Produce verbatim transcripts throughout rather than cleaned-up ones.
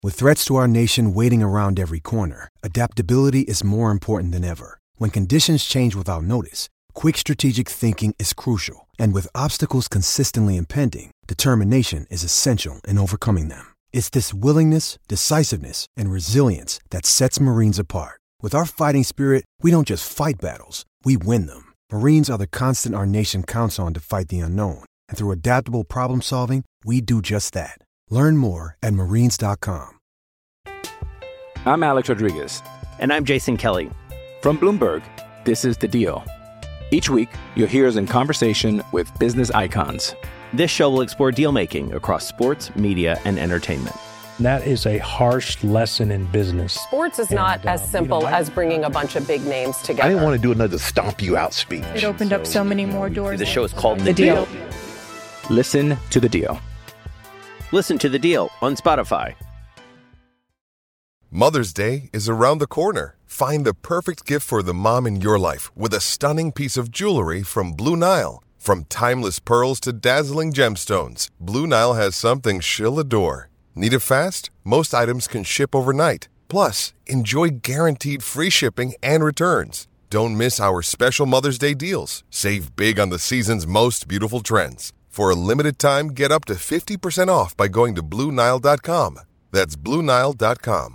With threats to our nation waiting around every corner, adaptability is more important than ever. When conditions change without notice, quick strategic thinking is crucial. And with obstacles consistently impending, determination is essential in overcoming them. It's this willingness, decisiveness, and resilience that sets Marines apart. With our fighting spirit, we don't just fight battles, we win them. Marines are the constant our nation counts on to fight the unknown. And through adaptable problem solving, we do just that. Learn more at marines dot com. I'm Alex Rodriguez. And I'm Jason Kelly. From Bloomberg, this is The Deal. Each week, you'll hear us in conversation with business icons. This show will explore deal-making across sports, media, and entertainment. That is a harsh lesson in business. Sports is not and, as uh, simple you know, as bringing a bunch of big names together. I didn't want to do another stomp you out speech. It opened so, up so many more doors. The show is called The, the deal. deal. Listen to The Deal. Listen to The Deal on Spotify. Mother's Day is around the corner. Find the perfect gift for the mom in your life with a stunning piece of jewelry from Blue Nile. From timeless pearls to dazzling gemstones, Blue Nile has something she'll adore. Need it fast? Most items can ship overnight. Plus, enjoy guaranteed free shipping and returns. Don't miss our special Mother's Day deals. Save big on the season's most beautiful trends. For a limited time, get up to fifty percent off by going to Blue Nile dot com. That's Blue Nile dot com.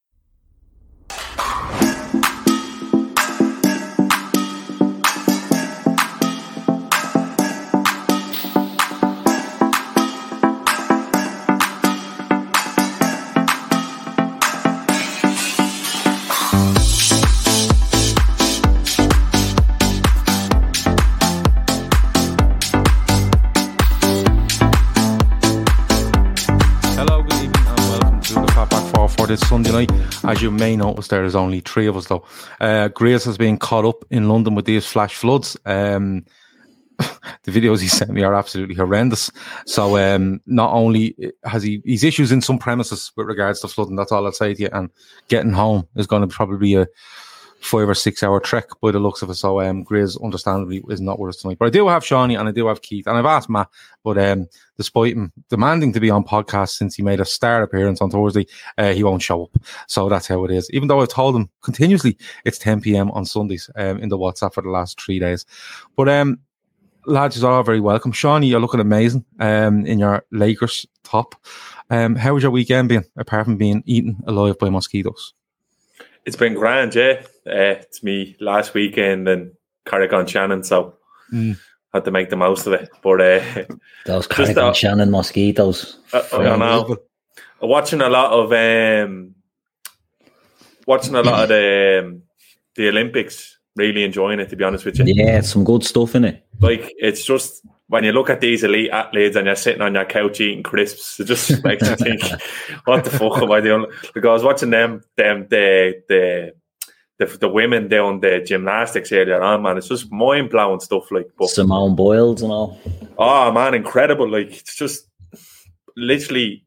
This Sunday night. As you may notice, there is only three of us though. Uh, Grace has been caught up in London with these flash floods. Um, the videos he sent me are absolutely horrendous. So um, not only has he he's issues in some premises with regards to flooding, that's all I'll say to you, and getting home is going to probably be a five or six hour trek by the looks of it. So um, Grace understandably is not with us tonight. But I do have Shawnee and I do have Keith, and I've asked Matt, but um, despite him demanding to be on podcast since he made a star appearance on Thursday, uh, he won't show up. So that's how it is. Even though I've told him continuously it's ten p.m. on Sundays um, in the WhatsApp for the last three days. But um, lads, you're all very welcome. Shawnee, you're looking amazing um, in your Lakers top. Um, how was your weekend been, apart from being eaten alive by mosquitoes? It's been grand, yeah. Uh, it's me last weekend in Carrick-on-Shannon, so mm. had to make the most of it. But uh, those Carrick-on-Shannon mosquitoes. Uh, I know. Watching a lot of um, watching a lot of the um, the Olympics. Really enjoying it, to be honest with you. Yeah, it's some good stuff in it. Like, it's just when you look at these elite athletes and you're sitting on your couch eating crisps, it just makes you think, what the fuck am I doing? Because I was watching them, them the the the, the women doing the gymnastics earlier on, man. It's just mind blowing stuff, like but, Simone Biles and all. Oh man, incredible! Like, it's just literally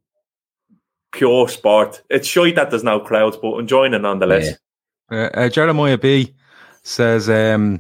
pure sport. It's shite that there's no crowds, but enjoying it nonetheless. Yeah. Uh, uh, Jeremiah B says, um,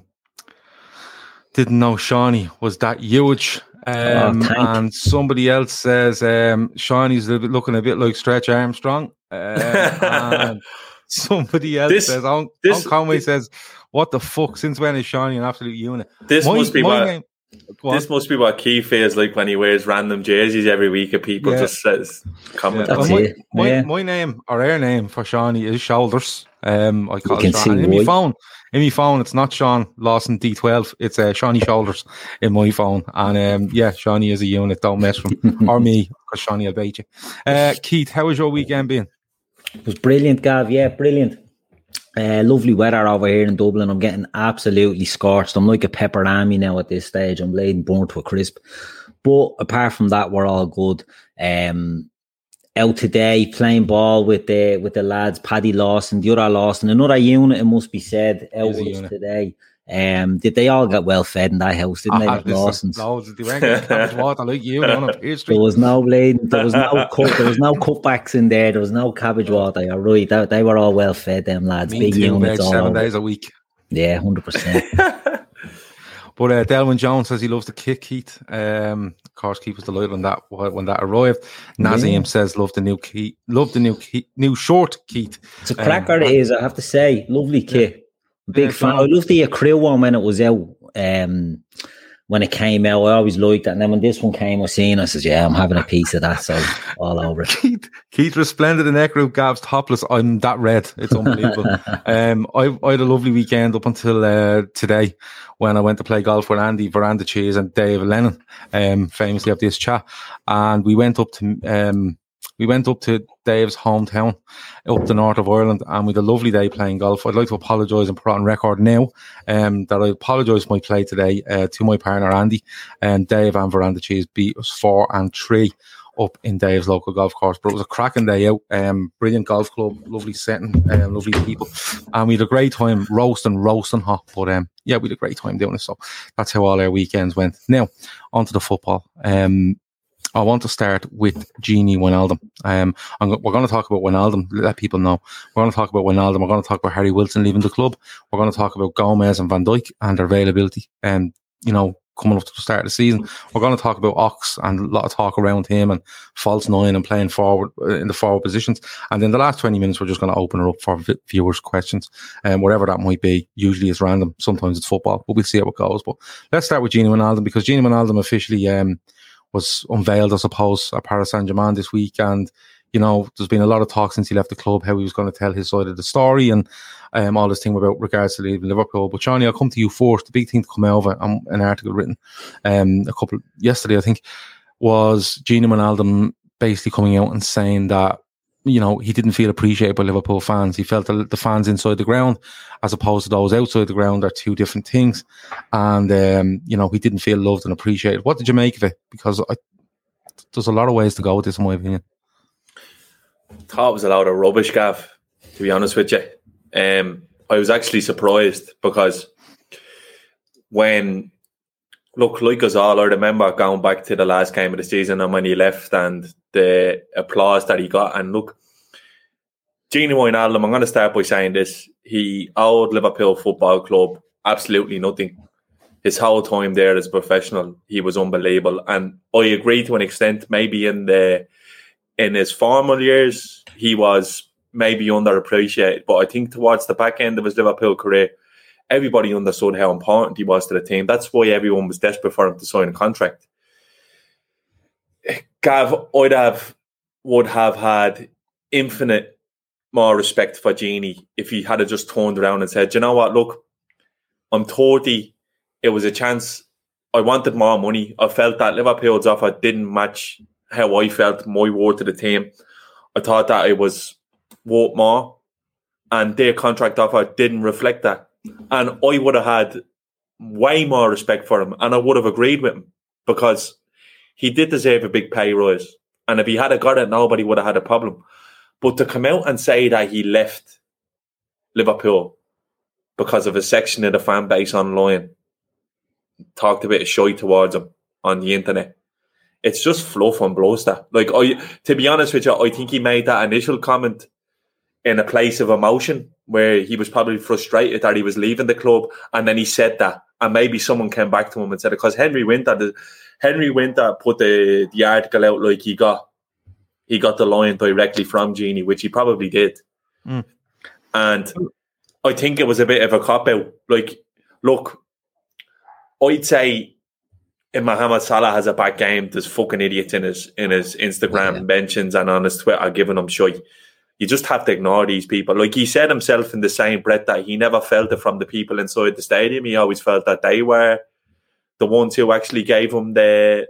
didn't know Shawnee was that huge. Um, oh, and somebody else says, um, Shawnee's a little bit, looking a bit like Stretch Armstrong. Uh, and somebody else this, says, Owen, this, Owen Conway this, says, what the fuck? Since when is Shawnee an absolute unit? This my, must be what, name, this must be what Keith feels like when he wears random jerseys every week and people yeah. just says, comment. Yeah. Well, my, my, yeah. my name, or our name for Shawnee is Shoulders. Um, I call you it Sean. In my phone, in my phone, it's not Sean Lawson D twelve. It's uh, Shawnee Shoulders in my phone. And um, yeah, Shawnee is a unit. Don't mess with him or me, because Shawnee will bait you. Uh, Keith, how was your weekend been? It was brilliant, Gav. Yeah, brilliant. Uh, lovely weather over here in Dublin. I'm getting absolutely scorched. I'm like a pepperami now at this stage. I'm laid and burnt to a crisp. But apart from that, we're all good. Um, out today playing ball with the with the lads, Paddy Lawson, the other Lawson, another unit, it must be said, out with us today. Um, did they all get well fed in that house? Didn't ah, they? Lawsons. Loads. They weren't getting cabbage water like you. There was no bleeding. There was no cut. There was no cutbacks in there. There was no cabbage water. You're right. They, they were all well fed. Them lads, Me big too, units, mate, all seven over. days a week. Yeah, hundred percent. But uh, Delwyn Jones says he loves the kick, Keith. Um, of course, Keith was delighted on that when that arrived. Nazim yeah. says love the new Keith, love the new Keith, new short Keith. It's a cracker, um, it is. I have to say, lovely kit. Yeah. Big yeah, fan. I loved the Accrew one when it was out. Um, when it came out, I always liked that. And then when this one came, I seen, I said, "Yeah, I'm having a piece of that." So all over it. Keith, Keith resplendent in Accrew. Gav's topless. I'm that red. It's unbelievable. um, I, I had a lovely weekend up until uh, today when I went to play golf with Andy Veranda Cheese and Dave Lennon. Um, famously of this chat, and we went up to um. We went up to Dave's hometown, up the north of Ireland, and we had a lovely day playing golf. I'd like to apologise and put on record now um, that I apologise for my play today uh, to my partner Andy. And Dave and Veranda Cheese beat us four and three up in Dave's local golf course. But it was a cracking day out. Um, brilliant golf club, lovely setting, um, lovely people, and we had a great time roasting, roasting hot. But um, yeah, we had a great time doing it. So that's how all our weekends went. Now on to the football. Um, I want to start with Gini Wijnaldum. Um, I'm, we're going to talk about Wijnaldum, let people know. We're going to talk about Wijnaldum. We're going to talk about Harry Wilson leaving the club. We're going to talk about Gomez and Van Dijk and their availability. And, you know, coming up to the start of the season, we're going to talk about Ox and a lot of talk around him and false nine and playing forward in the forward positions. And then the last twenty minutes, we're just going to open it up for viewers' questions, and um, whatever that might be. Usually it's random. Sometimes it's football, but we'll see how it goes. But let's start with Gini Wijnaldum, because Gini Wijnaldum officially um, was unveiled, I suppose, at Paris Saint-Germain this week. And, you know, there's been a lot of talk since he left the club, how he was going to tell his side of the story and um, all this thing about regards to leaving Liverpool. But, Johnny, I'll come to you first. The big thing to come out of it, um, an article written um, a couple yesterday, I think, was Gini Wijnaldum basically coming out and saying that, you know, he didn't feel appreciated by Liverpool fans. He felt that the fans inside the ground, as opposed to those outside the ground, are two different things. And, um, you know, he didn't feel loved and appreciated. What did you make of it? Because I, there's a lot of ways to go with this, in my opinion. I thought it was a lot of rubbish, Gav, to be honest with you. Um, I was actually surprised because when, look, like us all, I remember going back to the last game of the season and when he left and the applause that he got. And look, Gini Wijnaldum, I'm going to start by saying this. He owed Liverpool Football Club absolutely nothing. His whole time there as a professional, he was unbelievable. And I agree to an extent, maybe in the in his formal years, he was maybe underappreciated. But I think towards the back end of his Liverpool career, everybody understood how important he was to the team. That's why everyone was desperate for him to sign a contract. Gav, I'd have, would have had infinite more respect for Gini if he had just turned around and said, you know what, look, I'm thirty. It was a chance. I wanted more money. I felt that Liverpool's offer didn't match how I felt, my word to the team. I thought that it was worth more, and their contract offer didn't reflect that. And I would have had way more respect for him, and I would have agreed with him because he did deserve a big pay rise. And if he had got it, nobody would have had a problem. But to come out and say that he left Liverpool because of a section of the fan base online, talked a bit of shy towards him on the internet, it's just fluff and bluster. Like, I, to be honest with you, I think he made that initial comment in a place of emotion where he was probably frustrated that he was leaving the club, and then he said that, and maybe someone came back to him and said it, because Henry Winter, Henry Winter put the, the article out like he got he got the line directly from Gini, which he probably did. Mm. And I think it was a bit of a cop-out. Like, look, I'd say if Mohamed Salah has a bad game, there's fucking idiots in his in his Instagram yeah. mentions and on his Twitter giving him shit. You just have to ignore these people. Like he said himself in the same breath that he never felt it from the people inside the stadium. He always felt that they were the ones who actually gave him the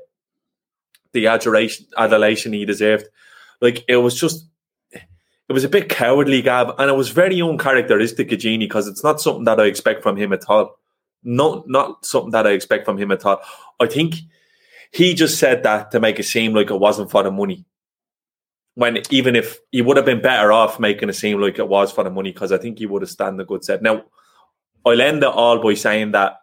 the adoration, adulation he deserved. Like, it was just, it was a bit cowardly, Gab, and it was very uncharacteristic of Gini because it's not something that I expect from him at all. Not, not something that I expect from him at all. I think he just said that to make it seem like it wasn't for the money. When even if he would have been better off making it seem like it was for the money, because I think he would have stand a good set. Now, I'll end it all by saying that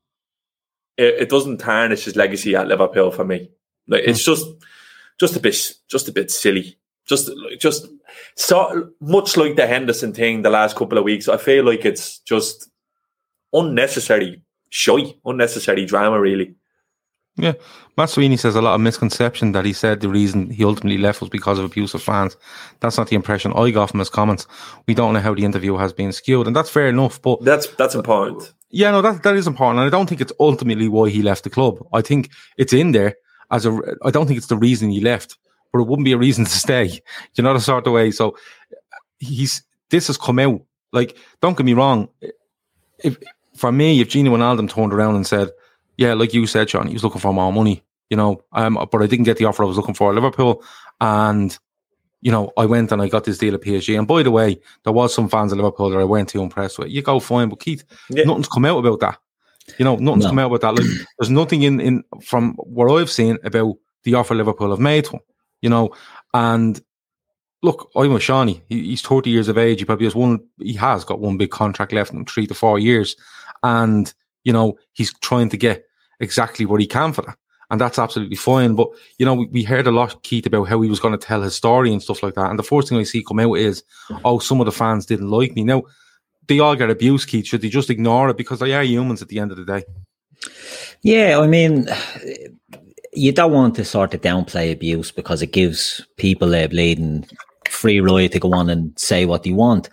it, it doesn't tarnish his legacy at Liverpool for me. Like it's just, just a bit, just a bit silly. Just, just so much like the Henderson thing the last couple of weeks. I feel like it's just unnecessary shy, unnecessary drama, really. Yeah, Matt Sweeney says a lot of misconception that he said the reason he ultimately left was because of abusive fans. That's not the impression I got from his comments. We don't know how the interview has been skewed, and that's fair enough. But that's that's important. Yeah, no, that that is important, and I don't think it's ultimately why he left the club. I think it's in there as a. I don't think it's the reason he left, but it wouldn't be a reason to stay. You know the sort of way. So he's this has come out. Like, don't get me wrong. If for me, if Gini Wijnaldum turned around and said, yeah, like you said, Sean, he was looking for more money, you know, um, but I didn't get the offer I was looking for at Liverpool. And, you know, I went and I got this deal at P S G. And by the way, there was some fans of Liverpool that I weren't too impressed with. You go fine, but Keith, yeah. nothing's come out about that. You know, nothing's no. come out about that. Like, there's nothing in, in from what I've seen about the offer Liverpool have made to him, you know. And look, I'm with Shawnee. He, he's thirty years of age. He probably has one, he has got one big contract left in him, three to four years. And, you know, he's trying to get exactly what he can for that. And that's absolutely fine. But, you know, we, we heard a lot, Keith, about how he was going to tell his story and stuff like that. And the first thing I see come out is, oh, some of the fans didn't like me. Now, they all get abused, Keith. Should they just ignore it? Because they are humans at the end of the day. Yeah, I mean, you don't want to sort of downplay abuse because it gives people a bleeding free ride to go on and say what they want.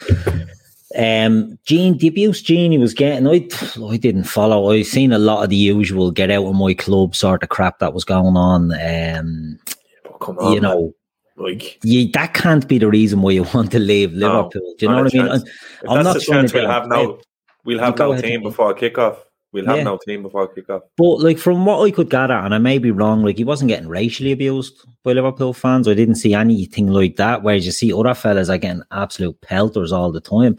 Um, Gene, the abuse Genie was getting, I, I didn't follow. I seen a lot of the usual get out of my club sort of crap that was going on. Um, oh, come on, you know, man. Like you, that can't be the reason why you want to leave Liverpool. No, Do you know what I mean? I'm, I'm not the chance we'll have no, we'll have no ahead, team before kickoff. We'll have yeah. no team before kickoff. But like from what I could gather, and I may be wrong, like he wasn't getting racially abused by Liverpool fans. I didn't see anything like that. Whereas you see other fellas are getting absolute pelters all the time.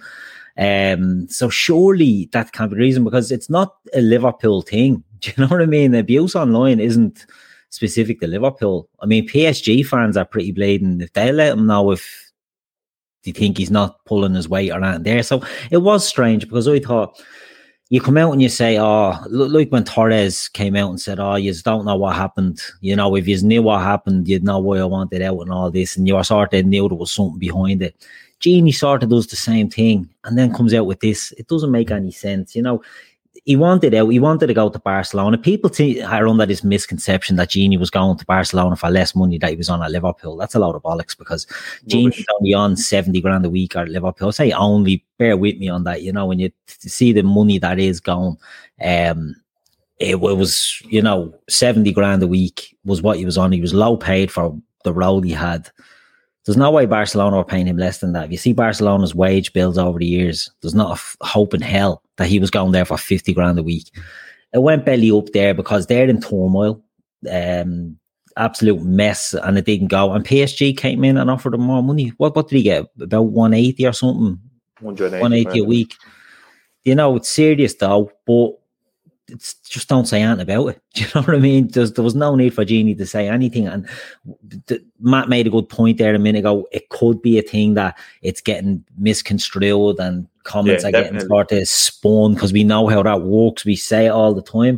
Um, so surely that can't be the reason because it's not a Liverpool thing. Do you know what I mean? Abuse online isn't specific to Liverpool. I mean, P S G fans are pretty blatant. If they let him know if they think he's not pulling his weight or not there. So it was strange because I thought you come out and you say, oh, like when Torres came out and said, oh, you don't know what happened. You know, if you knew what happened, you'd know why I wanted out and all this. And you sort of knew there was something behind it. Genie sort of does the same thing and then comes out with this. It doesn't make any sense. You know, he wanted out. He wanted to go to Barcelona. People t- are under this misconception that Genie was going to Barcelona for less money that he was on at Liverpool. That's a load of bollocks because Genie's only on seventy grand a week at Liverpool. I say only, bear with me on that. You know, when you t- see the money that is going, um, it, it was, you know, seventy grand a week was what he was on. He was low paid for the role he had. There's no way Barcelona were paying him less than that. If you see Barcelona's wage bills over the years, there's not a f- hope in hell that he was going there for fifty grand a week. It went belly up there because they're in turmoil, um, absolute mess, and it didn't go. And P S G came in and offered him more money. What what did he get? About one eighty or something? one eighty, one eighty a week. You know, it's serious though, but it's just don't say anything about it. Do you know what I mean? There's, there was no need for Genie to say anything. And the, Matt made a good point there a minute ago. It could be a thing that it's getting misconstrued and comments yeah, are definitely. getting sort of spun because we know how that works. We say it all the time.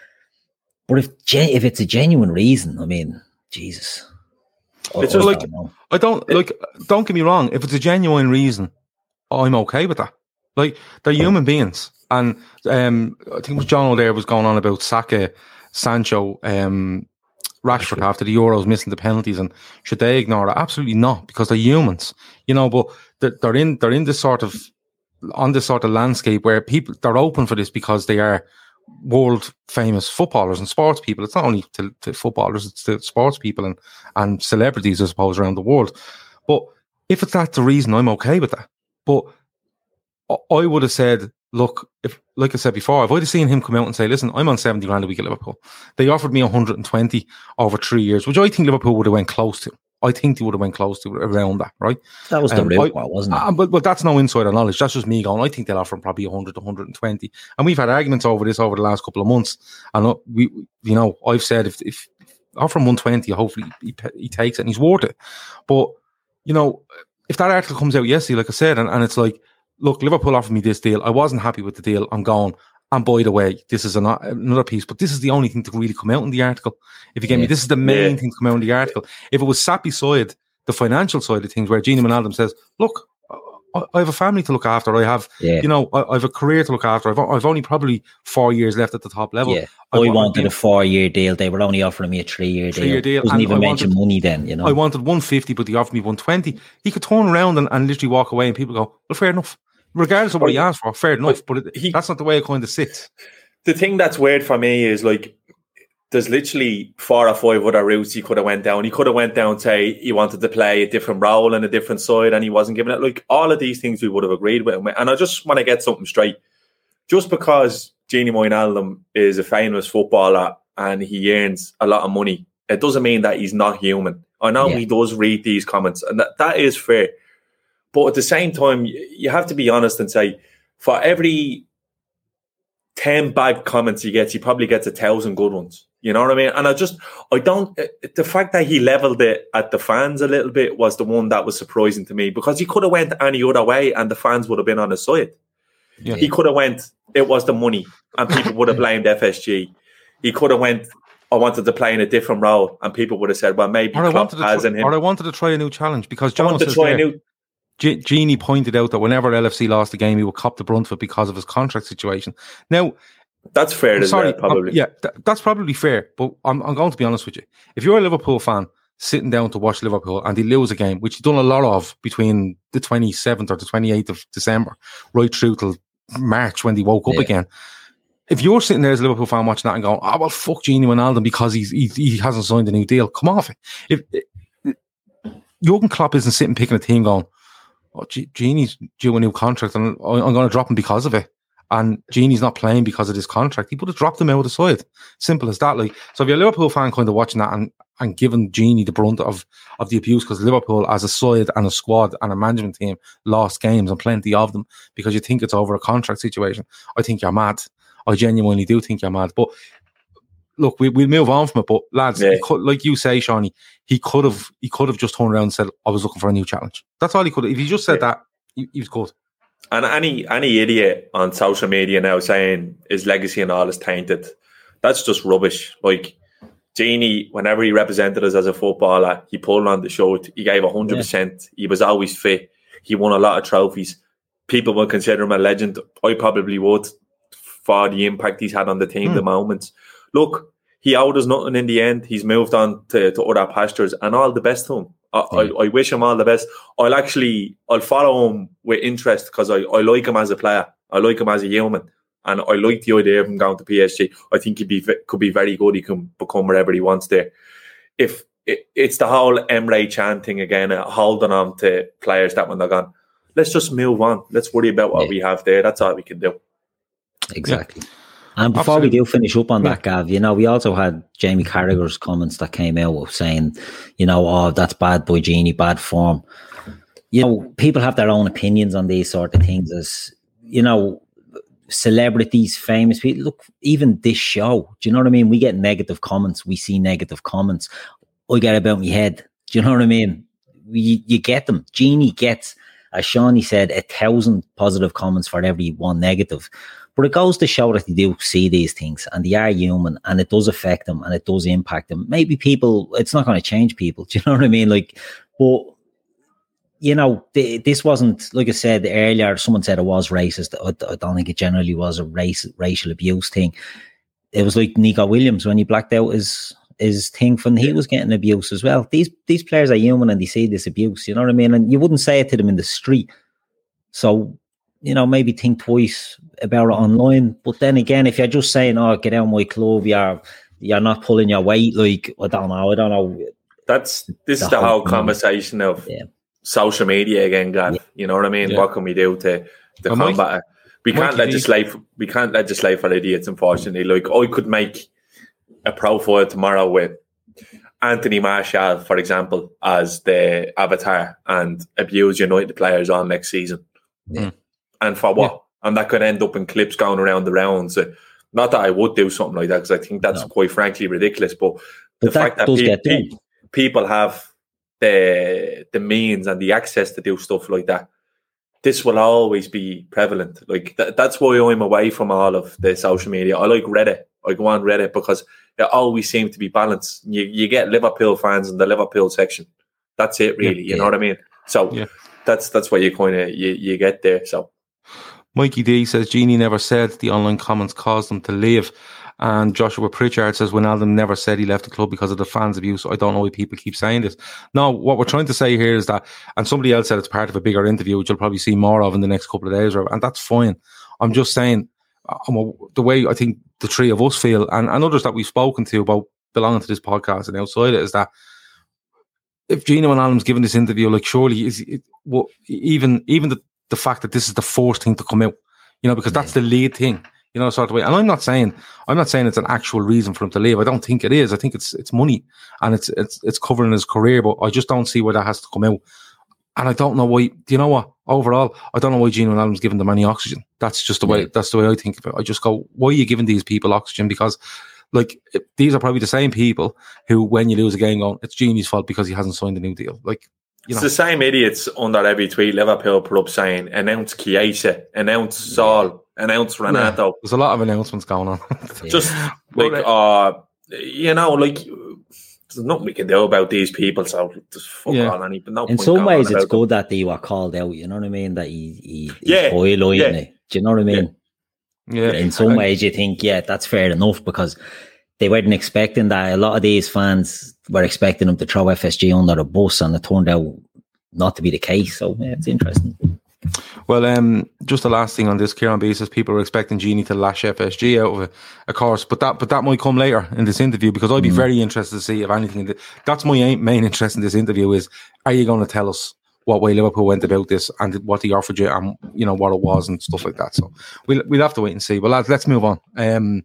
But if gen- if it's a genuine reason, I mean, Jesus. It's I, just I like, don't I don't, like, don't get me wrong. If it's a genuine reason, I'm okay with that. Like, they're human beings. And um, I think it was John O'Dare was going on about Saka, Sancho, um, Rashford after the Euros missing the penalties, and should they ignore it? Absolutely not, because they're humans, you know. But they're in they're in this sort of on this sort of landscape where people they're open for this because they are world famous footballers and sports people. It's not only to, to footballers; it's to sports people and and celebrities, I suppose, around the world. But if it's that's the reason, I'm okay with that. But I would have said, look, if like I said before, if I'd have seen him come out and say, listen, I'm on seventy grand a week at Liverpool. They offered me one hundred twenty over three years, which I think Liverpool would have went close to. I think they would have went close to around that, right? That was the um, real part, wasn't it? Uh, but, but that's no insider knowledge. That's just me going, I think they'll offer him probably one hundred to one hundred twenty. And we've had arguments over this over the last couple of months. And we, you know, I've said if, if offer him one twenty, hopefully he, he takes it and he's worth it. But, you know, if that article comes out yesterday, like I said, and, and it's like, look, Liverpool offered me this deal. I wasn't happy with the deal. I'm going. And by the way, this is an, another piece, but this is the only thing to really come out in the article. If you get yeah. me, this is the main yeah. thing to come out in the article. If it was sat beside the financial side of things, where Genie Wijnaldum says, look, I, I have a family to look after. I have, yeah. you know, I, I have a career to look after. I've, I've only probably four years left at the top level. Yeah. I, I wanted a four-year deal. They were only offering me a three-year deal. Three-year deal. Doesn't and even I mention wanted, money then, you know. I wanted one fifty, but they offered me one twenty. He could turn around and, and literally walk away, and people go, well, fair enough. Regardless of what he asked for, fair enough. But it, he, that's not the way it kind of sits. The thing that's weird for me is, like, there's literally four or five other routes he could have went down. He could have went down, say, he wanted to play a different role and a different side, and he wasn't given it. Like, all of these things we would have agreed with him. And I just want to get something straight. Just because Gini Wijnaldum is a famous footballer and he earns a lot of money, it doesn't mean that he's not human. I know yeah. he does read these comments, and that, that is fair. But at the same time, you have to be honest and say, for every ten bad comments he gets, he probably gets a thousand good ones. You know what I mean? And I just, I don't, the fact that he leveled it at the fans a little bit was the one that was surprising to me, because he could have went any other way and the fans would have been on his side. Yeah. He could have went, it was the money, and people would have blamed F S G. He could have went, I wanted to play in a different role, and people would have said, well, maybe or Klopp has try, in him. Or I wanted to try a new challenge, because John wanted to try there, a new... G- Gini pointed out that whenever L F C lost the game, he would cop the brunt of it because of his contract situation. Now, that's fair. I'm sorry, well, probably. I'm, yeah, th- that's probably fair. But I'm, I'm going to be honest with you. If you're a Liverpool fan sitting down to watch Liverpool and they lose a game, which you've done a lot of between the twenty-seventh or the twenty-eighth of December, right through till March when they woke up yeah. again. If you're sitting there as a Liverpool fan watching that and going, "Oh well, fuck Gini Wijnaldum because he's he, he hasn't signed a new deal," come off it. If, if Jurgen Klopp isn't sitting picking a team going, "Oh, G- Gini's due a new contract and I'm going to drop him because of it," and Gini's not playing because of this contract, he would have dropped him out of the side. Simple as that. Like, so if you're a Liverpool fan kind of watching that and, and giving Gini the brunt of, of the abuse, because Liverpool as a side and a squad and a management team lost games and plenty of them because you think it's over a contract situation, I think you're mad. I genuinely do think you're mad. But look, we, we'll move on from it. But lads, yeah. could, like you say, Shawnee, he could have he could have just turned around and said, I was looking for a new challenge. That's all he could have. If he just said yeah. that, he, he was good. And any any idiot on social media now saying his legacy and all is tainted, that's just rubbish. Like, Gini, whenever he represented us as a footballer, he pulled on the show. He gave one hundred percent. Yeah. He was always fit. He won a lot of trophies. People will consider him a legend. I probably would, for the impact he's had on the team, mm. the moments. Look, he owed us nothing in the end. He's moved on to, to other pastures, and all the best to him. I, yeah. I, I wish him all the best. I'll actually, I'll follow him with interest because I, I like him as a player. I like him as a human. And I like the idea of him going to P S G. I think he be, could be very good. He can become wherever he wants there. If it, it's the whole Emre Can thing again, uh, holding on to players that when they're gone, let's just move on. Let's worry about what yeah. we have there. That's all we can do. Exactly. Yeah. And before Absolutely. we do finish up on that, Gav, you know, we also had Jamie Carragher's comments that came out saying, you know, oh, that's bad boy Gini, bad form. You know, people have their own opinions on these sort of things as, you know, celebrities, famous people. Look, even this show, do you know what I mean? We get negative comments. We see negative comments. I get about my head. Do you know what I mean? We, you get them. Gini gets, as Shawnee said, a thousand positive comments for every one negative. But it goes to show that they do see these things and they are human and it does affect them and it does impact them. Maybe people, it's not going to change people. Do you know what I mean? Like, but, you know, th- this wasn't, like I said earlier, someone said it was racist. I, I don't think it generally was a race, racial abuse thing. It was like Nico Williams when he blacked out his, his thing when he was getting abuse as well. These, these players are human and they see this abuse, you know what I mean? And you wouldn't say it to them in the street. So, you know, maybe think twice about it online. But then again, if you're just saying, oh, get out of my club, you're, you're not pulling your weight, like, I don't know, I don't know. That's, this the is the whole, whole conversation of yeah. social media again, Gav. Yeah. You know what I mean? Yeah. What can we do to, to combat Mike, it? We can't Mike legislate, we can't legislate for idiots, unfortunately. Like, I could make a profile tomorrow with Anthony Martial, for example, as the avatar and abuse United players on next season. Yeah. And for what? Yeah. And that could end up in clips going around the rounds. Uh, not that I would do something like that, because I think that's no. quite frankly ridiculous. But, but the that fact that pe- pe- people have the the means and the access to do stuff like that, this will always be prevalent. Like th- that's why I'm away from all of the social media. I like Reddit. I go on Reddit because it always seems to be balanced. You you get Liverpool fans in the Liverpool section. That's it, really. Yeah, you know yeah. what I mean? So. Yeah. that's that's what you kind of you, you get there. So Mikey D says Genie never said the online comments caused them to leave. And Joshua Pritchard says Wijnaldum never said he left the club because of the fans' abuse. I don't know why people keep saying this. No, what we're trying to say here is that, and somebody else said it's part of a bigger interview, which you'll probably see more of in the next couple of days, and that's fine. I'm just saying, I'm a, the way I think the three of us feel, and, and others that we've spoken to about belonging to this podcast and outside it, is that if Genie Wijnaldum's given this interview, like surely is it, well, even even the, the fact that this is the first thing to come out, you know, because that's the lead thing. You know, sort of way. And I'm not saying I'm not saying it's an actual reason for him to leave. I don't think it is. I think it's it's money and it's it's it's covering his career, but I just don't see where that has to come out. And I don't know why. Do you know what? Overall, I don't know why Genie Wijnaldum's giving them any oxygen. That's just the way. That's the way I think of it. I just go, why are you giving these people oxygen? Because, like, these are probably the same people who, when you lose a game, go, it's Genie's fault because he hasn't signed a new deal. Like, you know. It's the same idiots under every tweet Liverpool put up saying, announce Chiesa, announce Saul, announce Renato. Yeah, there's a lot of announcements going on. Just like, uh, you know, like, there's nothing we can do about these people, so just fuck yeah. on. Any, no In some ways, it's good them. that they were called out, you know what I mean? That he, he, yeah, he's highlighting yeah. it. Do you know what I mean? Yeah. yeah. In some ways, you think, yeah, that's fair enough, because they weren't expecting that. A lot of these fans were expecting them to throw F S G under the bus, and it turned out not to be the case. So yeah, it's interesting. Well, um, just the last thing on this, Kieran B says people are expecting Genie to lash F S G out of it, of course, but that but that might come later in this interview, because I'd be mm. very interested to see if anything. That's my main interest in this interview is: are you going to tell us what way Liverpool went about this and what he offered you, and you know what it was and stuff like that? So we'll we'll have to wait and see. But lads, let's move on. Um,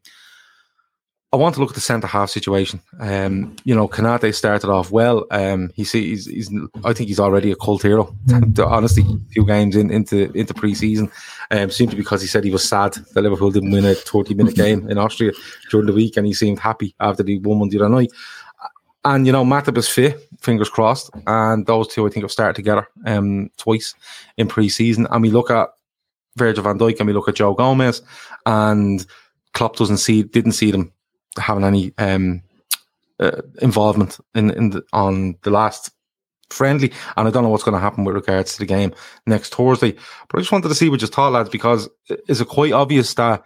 I want to look at the centre half situation. Um, you know, Konate started off well. Um, he's, he's, he's, I think he's already a cult hero. Honestly, a few games in, into into pre-season, um, simply because he said he was sad that Liverpool didn't win a thirty-minute game in Austria during the week, and he seemed happy after the won one the other night. And you know, Matip is fit, fingers crossed, and those two I think have started together um, twice in pre-season. And we look at Virgil van Dijk and we look at Joe Gomez, and Klopp doesn't see, didn't see them having any um, uh, involvement in, in the, on the last friendly, and I don't know what's going to happen with regards to the game next Thursday. But I just wanted to see what you thought, lads, because is it quite obvious that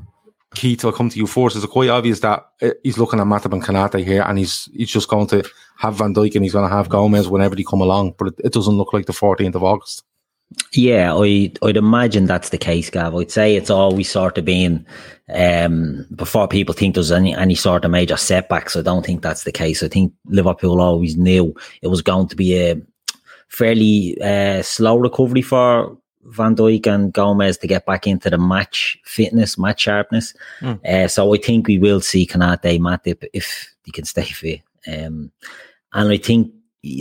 Keith, I'll come to you first, is it quite obvious that he's looking at Matip and Konate here, and he's he's just going to have Van Dijk and he's going to have Gomez whenever they come along, but it, it doesn't look like the fourteenth of August. Yeah, I, I'd imagine that's the case, Gav. I'd say it's always sort of been, um, before people think there's any, any sort of major setbacks, I don't think that's the case. I think Liverpool always knew it was going to be a fairly uh, slow recovery for Van Dijk and Gomez to get back into the match fitness, match sharpness. Mm. Uh, so I think we will see Konate, Matip, if he can stay fit. Um, and I think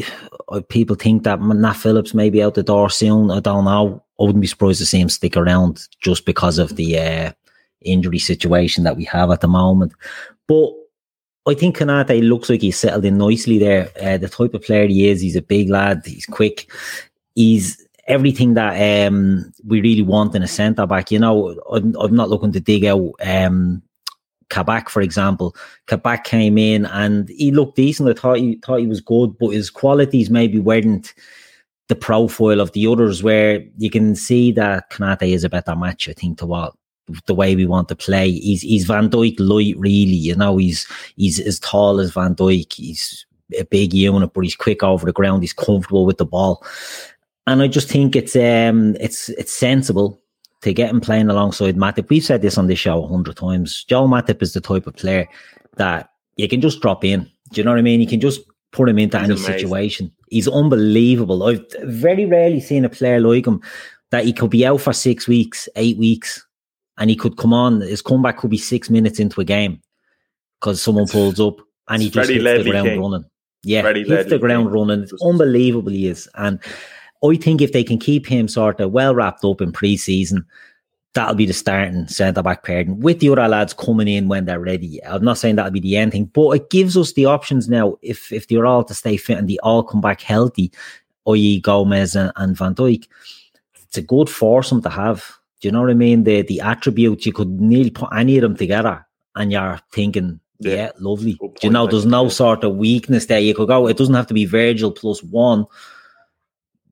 people think that Nat Phillips may be out the door soon. I don't know. I wouldn't be surprised to see him stick around just because of the uh, injury situation that we have at the moment. But I think Konate looks like he's settled in nicely there. Uh, the type of player he is, he's a big lad, he's quick, he's everything that um, we really want in a centre-back. You know, I'm, I'm not looking to dig out um, Kabak, for example. Kabak came in and he looked decent. I thought he thought he was good, but his qualities maybe weren't the profile of the others, where you can see that Konate is a better match, I think, to what the way we want to play. He's he's Van Dijk light, really. You know, he's he's as tall as Van Dijk. He's a big unit, but he's quick over the ground. He's comfortable with the ball, and I just think it's um it's it's sensible to get him playing alongside Matip. We've said this on this show a hundred times. Joe Matip is the type of player that you can just drop in. Do you know what I mean? You can just put him into He's any amazing. situation. He's unbelievable. I've very rarely seen a player like him that he could be out for six weeks, eight weeks, and he could come on. His comeback could be six minutes into a game because someone it's, pulls up and he just hits the ground king. running. Yeah, Freddie hits the ground king. running. It's unbelievable he is. And I think if they can keep him sort of well wrapped up in pre-season, that'll be the starting centre-back pairing with the other lads coming in when they're ready. I'm not saying that'll be the end thing, but it gives us the options now if if they're all to stay fit and they all come back healthy, that is. Gomez and, and Van Dijk. It's a good foursome to have. Do you know what I mean? The the attributes, you could nearly put any of them together and you're thinking, yeah, yeah lovely. Do you know, there's no sort of weakness there. You could go, it doesn't have to be Virgil plus one.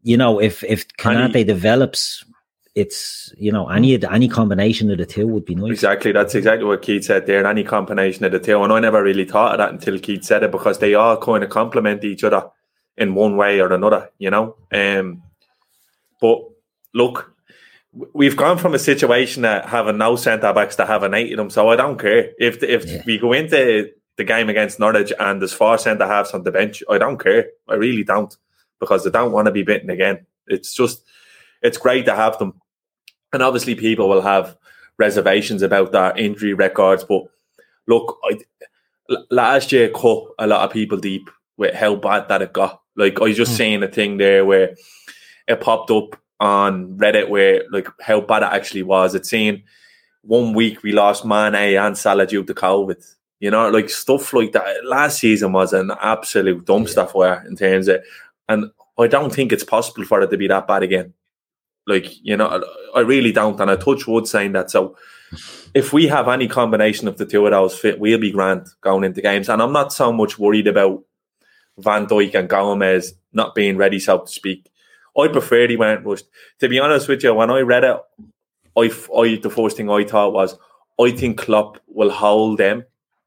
you know, if if Konate any, develops, it's, you know, any any combination of the two would be nice. Exactly, that's exactly what Keith said there. Any combination of the two, and I never really thought of that until Keith said it, because they all kind of complement each other in one way or another, you know. Um, but look, we've gone from a situation that having no centre backs to having eight of them, so I don't care if if yeah. we go into the game against Norwich and there's four centre halves on the bench. I don't care. I really don't, because I don't want to be bitten again. It's just, it's great to have them. And obviously people will have reservations about their injury records. But look, I, last year cut a lot of people deep with how bad that it got. Like, I was just mm. saying a thing there where it popped up on Reddit where, like, how bad it actually was. It's saying one week we lost Mane and Salah due to COVID. You know, like stuff like that. Last season was an absolute dumpster fire in terms of, and I don't think it's possible for it to be that bad again. Like, you know, I really don't. And I touch wood saying that. So if we have any combination of the two of those fit, we'll be grand going into games. And I'm not so much worried about Van Dijk and Gomez not being ready, so to speak. I prefer they weren't rushed. To be honest with you, when I read it, I, I the first thing I thought was, I think Klopp will hold them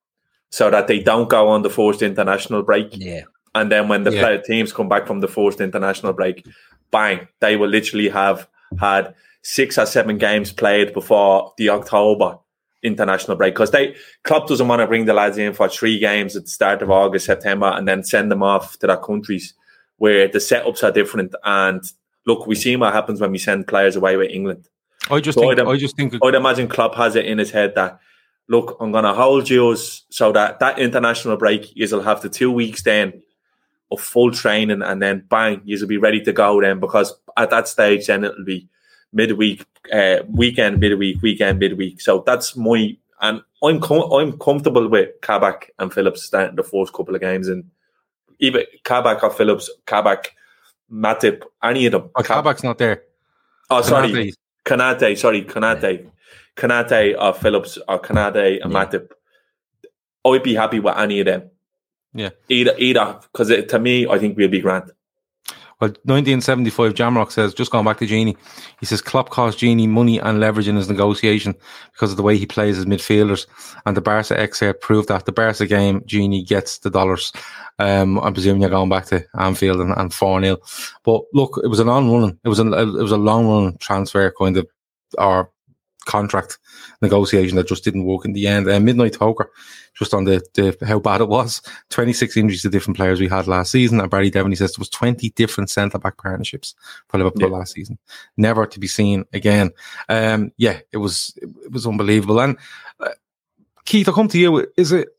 so that they don't go on the forced international break. Yeah. And then when the yeah. player teams come back from the forced international break, bang, they will literally have had six or seven games played before the October international break. Because they Klopp doesn't want to bring the lads in for three games at the start of August, September, and then send them off to their countries where the setups are different. And look, we see what happens when we send players away with England. I just so think, I'd, I just think I'd imagine Klopp has it in his head that, look, I'm going to hold you so that that international break, you'll have the two weeks then of full training, and then bang, you'll be ready to go then, because at that stage then it'll be midweek, uh, weekend, midweek, weekend, midweek. So that's my, and I'm com- I'm comfortable with Kabak and Phillips starting the first couple of games, and either Kabak or Phillips, Kabak, Matip, any of them. Oh, Kabak's not there. Oh, sorry. Konate, sorry, Konate. Yeah. Konate or Phillips or Konate and yeah. Matip. I'd be happy with any of them. Yeah. Either, either, because to me, I think we'll be grand. Well, nineteen seventy-five, Jamrock says, just going back to Gini, he says Klopp cost Gini money and leverage in his negotiation because of the way he plays his midfielders, and the Barca excerpt proved that. The Barca game, Gini gets the dollars. Um, I'm presuming you're going back to Anfield and, and four nil. But look, it was a long running, it was a, it was a long run transfer kind of, or contract negotiation that just didn't work in the end. Uh, Midnight Toker, just on the, the how bad it was. twenty-six injuries to different players we had last season, and Barry Devon, he says there was twenty different centre-back partnerships for Liverpool yeah. last season. Never to be seen again. Um, yeah, it was it was unbelievable. And uh, Keith, I'll come to you. Is it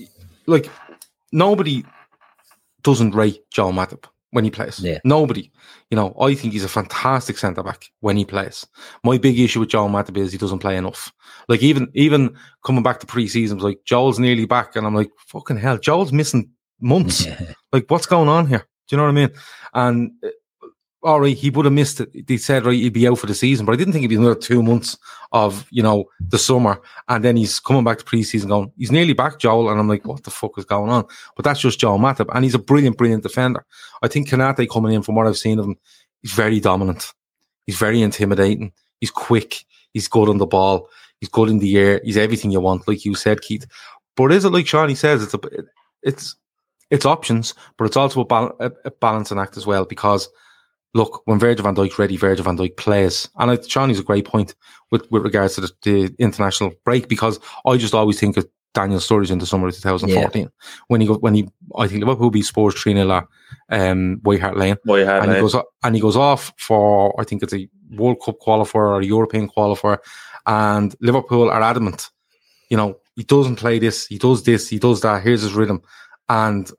like nobody doesn't rate Joel Matip when he plays? Yeah. Nobody. You know, I think he's a fantastic centre-back when he plays. My big issue with Joel Matip is he doesn't play enough. Like, even even coming back to pre-season, I was like, Joel's nearly back, and I'm like, fucking hell, Joel's missing months. Yeah. Like, what's going on here? Do you know what I mean? And, uh, all right, he would have missed it. They said, right, he'd be out for the season, but I didn't think it'd be another two months of, you know, the summer, and then he's coming back to pre-season going, he's nearly back, Joel, and I'm like, what the fuck is going on? But that's just Joel Matip, and he's a brilliant, brilliant defender. I think Konate coming in, from what I've seen of him, he's very dominant. He's very intimidating. He's quick. He's good on the ball. He's good in the air. He's everything you want, like you said, Keith. But is it like Shawnee says? It's a, it's it's options, but it's also a, bal- a, a balancing act as well. Because look, when Virgil van Dijk's ready, Virgil van Dijk plays, and I, Shawnee's a great point with, with regards to the, the international break. Because I just always think of Daniel Sturridge in the summer of twenty fourteen yeah. when he go, when he I think Liverpool beat Spurs three nil at um, White Hart Lane, White Hart and Lane. he goes and he goes off for I think it's a World Cup qualifier or a European qualifier, and Liverpool are adamant, you know, he doesn't play this, he does this, he does that. Here's his rhythm, and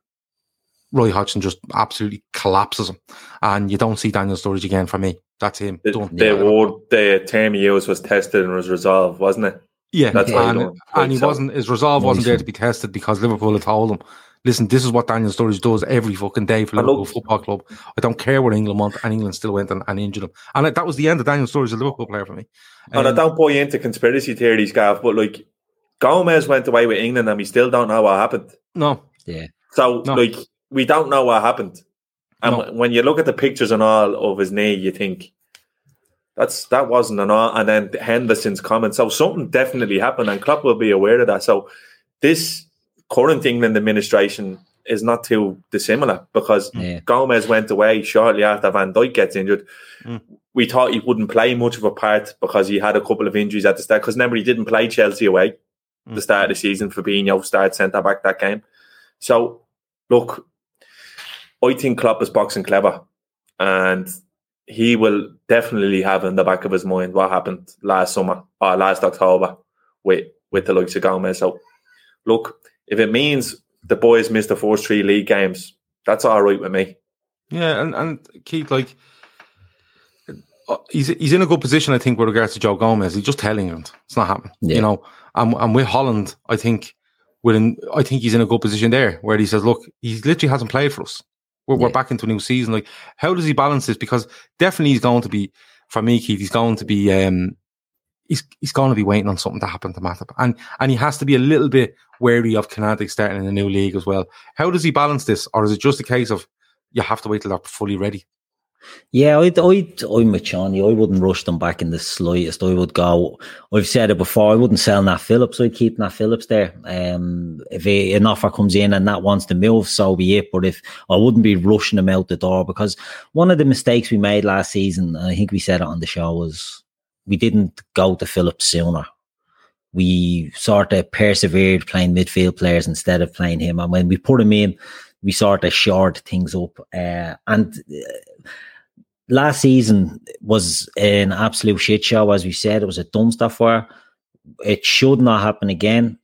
Roy Hodgson just absolutely collapses him, and you don't see Daniel Sturridge again for me. That's him. The, done. the Yeah. word, the term he used was tested and was resolved, wasn't it? Yeah, That's and, and, and he so. wasn't. His resolve wasn't there to be tested because Liverpool had told him, "Listen, this is what Daniel Sturridge does every fucking day for Liverpool look, Football Club. I don't care what England want," and England still went and, and injured him. And that was the end of Daniel Sturridge, a Liverpool player for me. Um, and I don't buy into conspiracy theories, Gav, but like Gomez went away with England, and we still don't know what happened. No, yeah. So no. like we don't know what happened. And No. when you look at the pictures and all of his knee, you think that's that wasn't an all. And then Henderson's comment. So something definitely happened, and Klopp will be aware of that. So this current England administration is not too dissimilar, because Yeah. Gomez went away shortly after Van Dijk gets injured. Mm. We thought he wouldn't play much of a part because he had a couple of injuries at the start. Because remember, he didn't play Chelsea away Mm. the start of the season. Fabinho started centre back that game. So look, I think Klopp is boxing clever, and he will definitely have in the back of his mind what happened last summer or last October with with the likes of Gomez. So look, if it means the boys missed the first three league games, that's all right with me. Yeah, and, and Keith, like, uh, he's he's in a good position, I think, with regards to Joe Gomez. He's just telling him it's not happening. Yeah. You know, and, and with Holland, I think, within, I think he's in a good position there, where he says, look, he literally hasn't played for us. We're, Yeah. we're back into a new season. Like, how does he balance this? Because definitely he's going to be, for me, Keith, he's going to be, um, he's he's going to be waiting on something to happen to Matip, and and he has to be a little bit wary of Canadic starting in a new league as well. How does he balance this, or is it just a case of you have to wait till they're fully ready? Yeah, I'd, I'd, I'm with Johnny. I wouldn't rush them back in the slightest. I would go, I've said it before, I wouldn't sell Nat Phillips. I'd keep Nat Phillips there. Um, if a, an offer comes in and Nat wants to move, so be it. But if I wouldn't be rushing him out the door, because one of the mistakes we made last season, and I think we said it on the show, was we didn't go to Phillips sooner. We sort of persevered playing midfield players instead of playing him. And when we put him in, we sort of shored things up. Uh, and uh, last season was an absolute shit show, as we said. It was a dumpster fire. It should not happen again.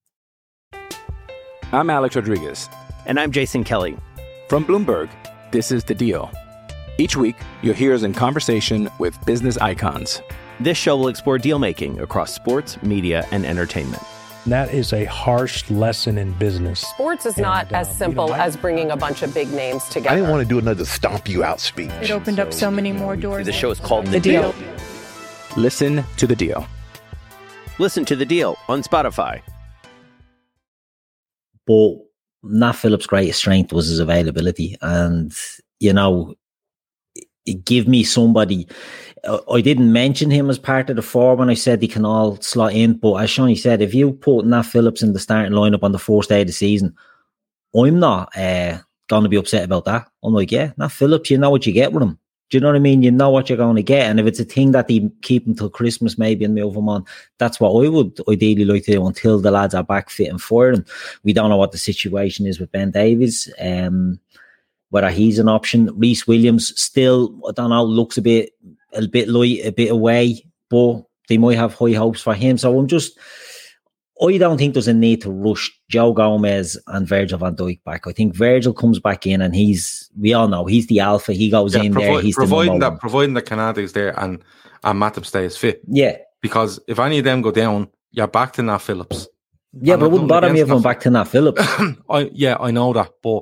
I'm Alex Rodriguez. And I'm Jason Kelly. From Bloomberg, this is The Deal. Each week, you'll hear us in conversation with business icons. This show will explore deal making across sports, media, and entertainment. That is a harsh lesson in business. Sports is And, not as um, simple you know, I- as bringing a bunch of big names together. I didn't want to do another stomp you out speech. It opened up so many more doors. The show is called The, The deal. Deal. Listen to The Deal. Listen to The Deal on Spotify. But Nat Phillips' greatest strength was his availability. And, you know, give me somebody. I didn't mention him as part of the four when I said they can all slot in. But as Shawnee said, if you put Nat Phillips in the starting lineup on the first day of the season, I'm not uh, going to be upset about that. I'm like, yeah, Nat Phillips, you know what you get with him. Do you know what I mean? You know what you're going to get. And if it's a thing that they keep him till Christmas maybe and move him on, that's what I would ideally like to do until the lads are back fit and firing. We don't know what the situation is with Ben Davies, um, whether he's an option. Reece Williams still, I don't know, looks a bit a bit light, a bit away, but they might have high hopes for him. So I'm just, I don't think there's a need to rush Joe Gomez and Virgil van Dijk back. I think Virgil comes back in and he's, we all know, he's the alpha. He goes Yeah, in provi- there. He's providing the that, one. providing that Canada's there and and Matip stays fit. Yeah. Because if any of them go down, you're back to Nat Phillips. Yeah, And but it I've wouldn't nothing bother me if against I'm Nat back to Nat Phillips. I yeah, I know that, but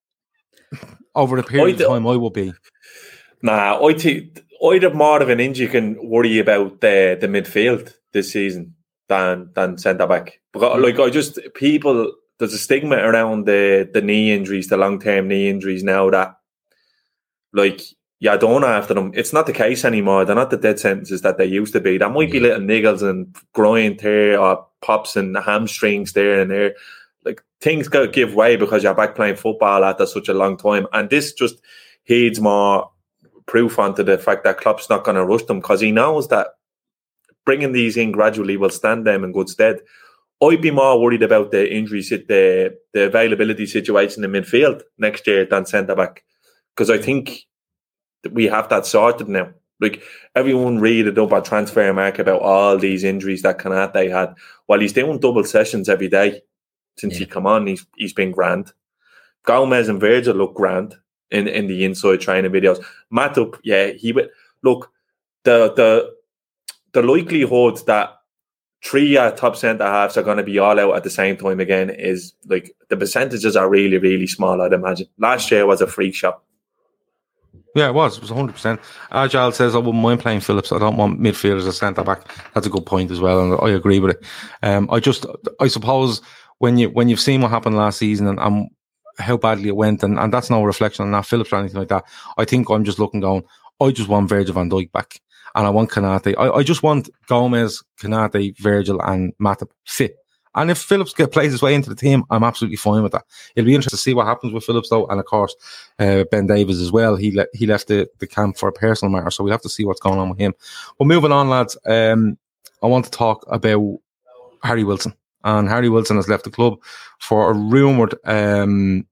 over a period I of do- time, I will be. Nah, I think I'd have more of an injury can worry about the the midfield this season than than centre back. Because like I just people there's a stigma around the the knee injuries, the long term knee injuries now that like yeah, don't after them. It's not the case anymore. They're not the dead sentences that they used to be. There might be little niggles and groin tear or pops and hamstrings there and there. Like things got to give way because you're back playing football after such a long time, and this just heeds more proof onto the fact that Klopp's not going to rush them because he knows that bringing these in gradually will stand them in good stead. I'd be more worried about the injury, sit the the availability situation in midfield next year than centre back because I think that we have that sorted now. Like everyone read up on transfer market about all these injuries that Kanate had. While he's doing double sessions every day since Yeah. he come on, he's he's been grand. Gomez and Virgil look grand in, in the inside training videos. Matip, yeah, he would look the the the likelihood that three uh, top centre halves are going to be all out at the same time again is like the percentages are really really small. I'd imagine last year was a freak show. Yeah, it was. It was one hundred percent. Agile says, I wouldn't mind playing Phillips. I don't want midfielders as centre-back. That's a good point as well, and I agree with it. Um, I just, I suppose, when, you, when you've seen what happened last season and, and how badly it went, and, and that's no reflection on Nat Phillips or anything like that. I think I'm just looking going, I just want Virgil van Dijk back, and I want Konate. I, I just want Gomez, Konate, Virgil, and Matip fit. And if Phillips get plays his way into the team, I'm absolutely fine with that. It'll be interesting to see what happens with Phillips, though, and of course uh, Ben Davies as well. He le- he left the, the camp for a personal matter, so we have to see what's going on with him. But moving on, lads, um, I want to talk about Harry Wilson. And Harry Wilson has left the club for a rumoured um,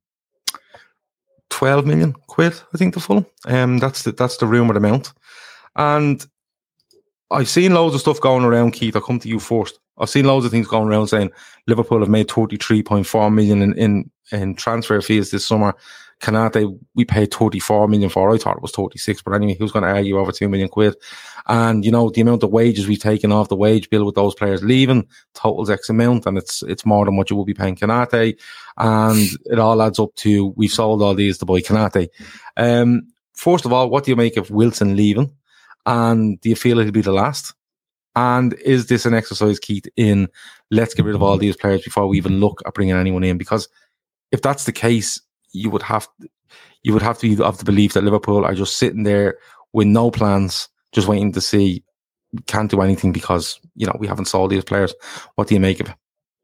twelve million quid, I think, to Fulham. Um, that's the, that's the rumoured amount. And I've seen loads of stuff going around, Keith. I'll come to you first. I've seen loads of things going around saying Liverpool have made thirty-three point four million in, in, in transfer fees this summer. Konate, we paid thirty-four million for. I thought it was thirty-six, but anyway, who's going to argue over two million quid? And, you know, the amount of wages we've taken off the wage bill with those players leaving totals X amount, and it's it's more than what you will be paying Konate. And it all adds up to, we've sold all these to buy Konate. Um, first of all, what do you make of Wilson leaving? And do you feel it'll be the last? And is this an exercise, Keith, in let's get rid of all these players before we even look at bringing anyone in? Because if that's the case, you would have you would have to be of the belief that Liverpool are just sitting there with no plans, just waiting to see, can't do anything because, you know, we haven't sold these players. What do you make of it?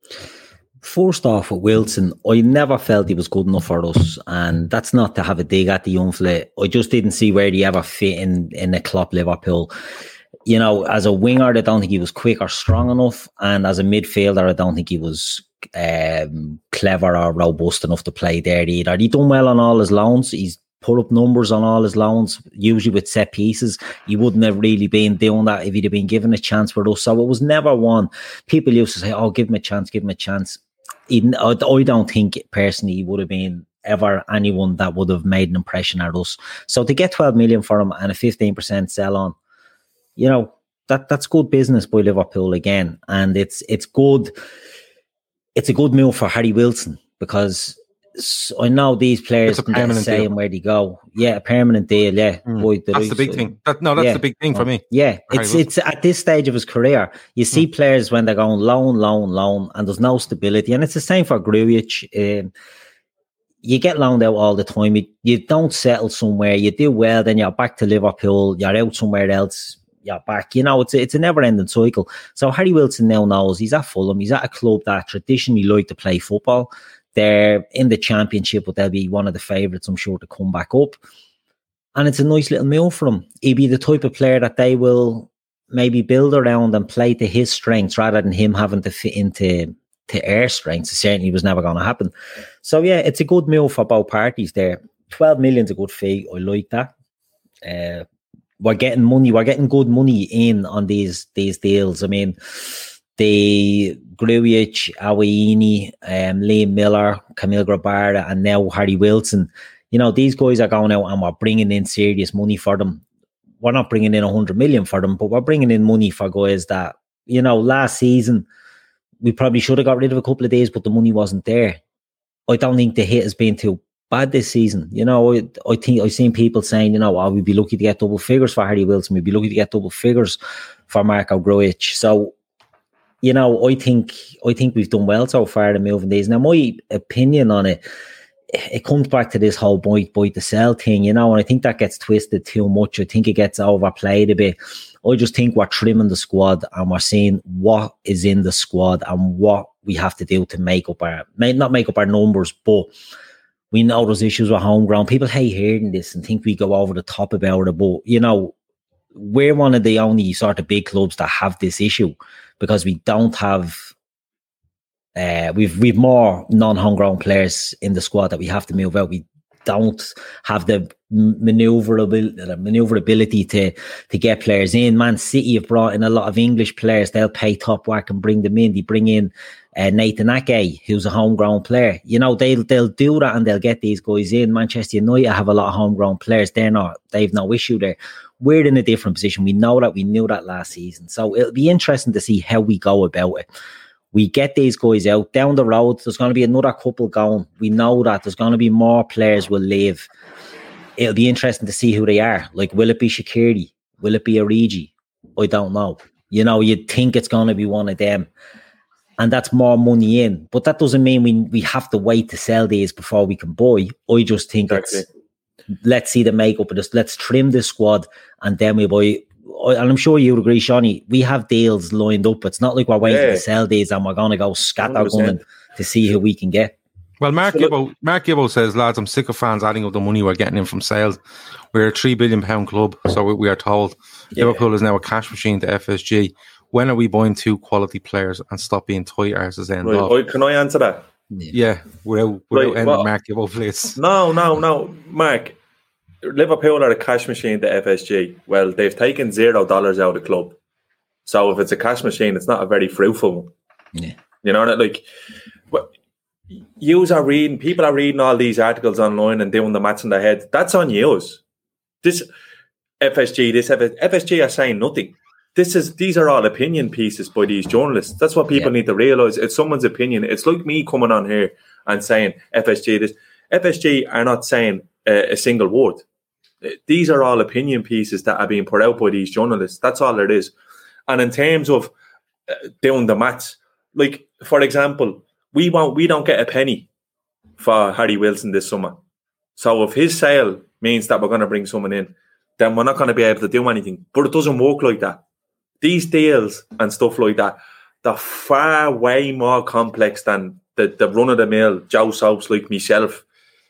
First off, with Wilson, I never felt he was good enough for us, and that's not to have a dig at the young fella. I just didn't see where he ever fit in in a Klopp Liverpool. You know, as a winger, I don't think he was quick or strong enough, and as a midfielder, I don't think he was um, clever or robust enough to play there either. He done well on all his loans. He's put up numbers on all his loans, usually with set pieces. He wouldn't have really been doing that if he'd have been given a chance with us. So it was never one. People used to say, oh, give him a chance, give him a chance. He, I, I don't think personally he would have been ever anyone that would have made an impression at us. So to get twelve million for him and a fifteen percent sell on, you know, that that's good business by Liverpool again. And it's it's good. It's a good move for Harry Wilson, because I know these players can get a say in where they go. Yeah, a permanent deal, yeah. Mm. Boy, that's the big so, thing. That, no, that's yeah. the big thing for me. Yeah, it's it's at this stage of his career. You see mm. players when they're going loan, loan, loan, and there's no stability. And it's the same for Grujic. Um, you get loaned out all the time. You, you don't settle somewhere. You do well, then you're back to Liverpool. You're out somewhere else. You're back. You know, it's a, it's a never-ending cycle. So Harry Wilson now knows he's at Fulham. He's at a club that traditionally like to play football. They're in the Championship, but they'll be one of the favourites, I'm sure, to come back up. And it's a nice little move for him. He'd be the type of player that they will maybe build around and play to his strengths rather than him having to fit into to our strengths. It certainly was never going to happen. So, yeah, it's a good move for both parties there. twelve million's a good fee. I like that. Uh, we're getting money. We're getting good money in on these, these deals. I mean, the Grujic, Awayini, um, Liam Miller, Camille Grabara, and now Harry Wilson. You know, these guys are going out and we're bringing in serious money for them. We're not bringing in one hundred million for them, but we're bringing in money for guys that, you know, last season, we probably should have got rid of a couple of days, but the money wasn't there. I don't think the hit has been too bad this season. You know, I, I think I've seen people saying, you know, oh, we'd be lucky to get double figures for Harry Wilson. We'd be lucky to get double figures for Marco Grujic. So, you know, I think I think we've done well so far in moving these. Now, my opinion on it, it comes back to this whole buy, buy to sell thing, you know, and I think that gets twisted too much. I think it gets overplayed a bit. I just think we're trimming the squad and we're seeing what is in the squad and what we have to do to make up our, not make up our numbers, but we know there's issues with homegrown. People hate hearing this and think we go over the top about it, but, you know, we're one of the only sort of big clubs that have this issue, because we don't have, uh, we've we've more non-homegrown players in the squad that we have to move out. We don't have the maneuverability, maneuverability to to get players in. Man City have brought in a lot of English players. They'll pay top whack and bring them in. They bring in uh, Nathan Ake, who's a homegrown player. You know, they'll they'll do that and they'll get these guys in. Manchester United have a lot of homegrown players. They're not, they've no issue there. We're in a different position. We know that. We knew that last season. So it'll be interesting to see how we go about it. We get these guys out down the road. There's going to be another couple going. We know that there's going to be more players will leave. It'll be interesting to see who they are. Like, will it be Shaqiri? Will it be Origi? I don't know. You know, you'd think it's going to be one of them. and that's more money in. But that doesn't mean we we have to wait to sell these before we can buy. I just think exactly. it's let's see the makeup of this. Let's trim the squad, and then we buy. And I'm sure you would agree, Shawnee. We have deals lined up. It's not like we're waiting yeah. to sell these and we're going to go scattergunning to see who we can get. Well, Mark Gibbo, Mark Gibbo says, lads, I'm sick of fans adding up the money we're getting in from sales. We're a three billion pound club, so we, we are told. Yeah. Liverpool is now a cash machine to F S G. When are we buying two quality players and stop being tight arses end right. off? Can I answer that? Yeah, yeah without, without right. ending well, Mark Gibbo, please. No, no, no. Mark, Liverpool are a cash machine to F S G. Well, they've taken zero dollars out of the club. So if it's a cash machine, it's not a very fruitful one. Yeah. You know, like, well, yous are reading, people are reading all these articles online and doing the maths in their head. That's on yous. This F S G, this F S G are saying nothing. This is These are all opinion pieces by these journalists. That's what people yeah. need to realise. It's someone's opinion. It's like me coming on here and saying F S G this. F S G are not saying uh, a single word. These are all opinion pieces that are being put out by these journalists. That's all it is. And in terms of uh, doing the maths, like, for example, we won't, we don't get a penny for Harry Wilson this summer. So if his sale means that we're going to bring someone in, then we're not going to be able to do anything. But it doesn't work like that. These deals and stuff like that, they're far way more complex than the, the run-of-the-mill Joe Soaps like myself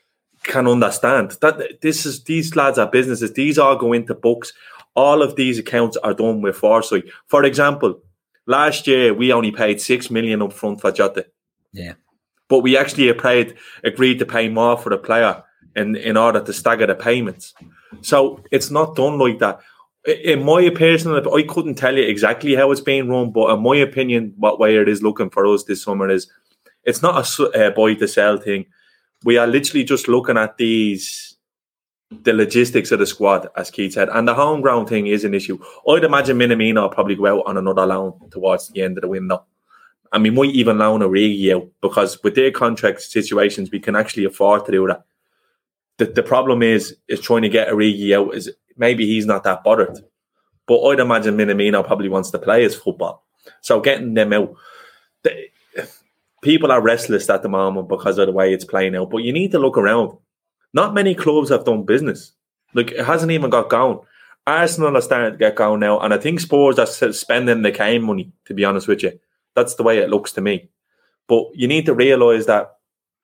can understand. That this is these lads are businesses. These all go into books. All of these accounts are done with foresight. For example, last year we only paid six million up front for Jota. Yeah, but we actually paid, agreed to pay more for the player in in order to stagger the payments. So it's not done like that. In my personal, I couldn't tell you exactly how it's being run, but in my opinion, what way it is looking for us this summer is it's not a uh, buy to sell thing. We are literally just looking at these, the logistics of the squad, as Keith said, and the home ground thing is an issue. I'd imagine Minamino will probably go out on another loan towards the end of the window. And we might even loan Origi out because with their contract situations, we can actually afford to do that. The, the problem is, is trying to get Origi out. Is maybe he's not that bothered. But I'd imagine Minamino probably wants to play his football. So getting them out, the, people are restless at the moment because of the way it's playing out. But you need to look around. Not many clubs have done business. Like, it hasn't even got going. Arsenal are starting to get going now. And I think Spurs are spending the Kane money, to be honest with you. That's the way it looks to me. But you need to realise that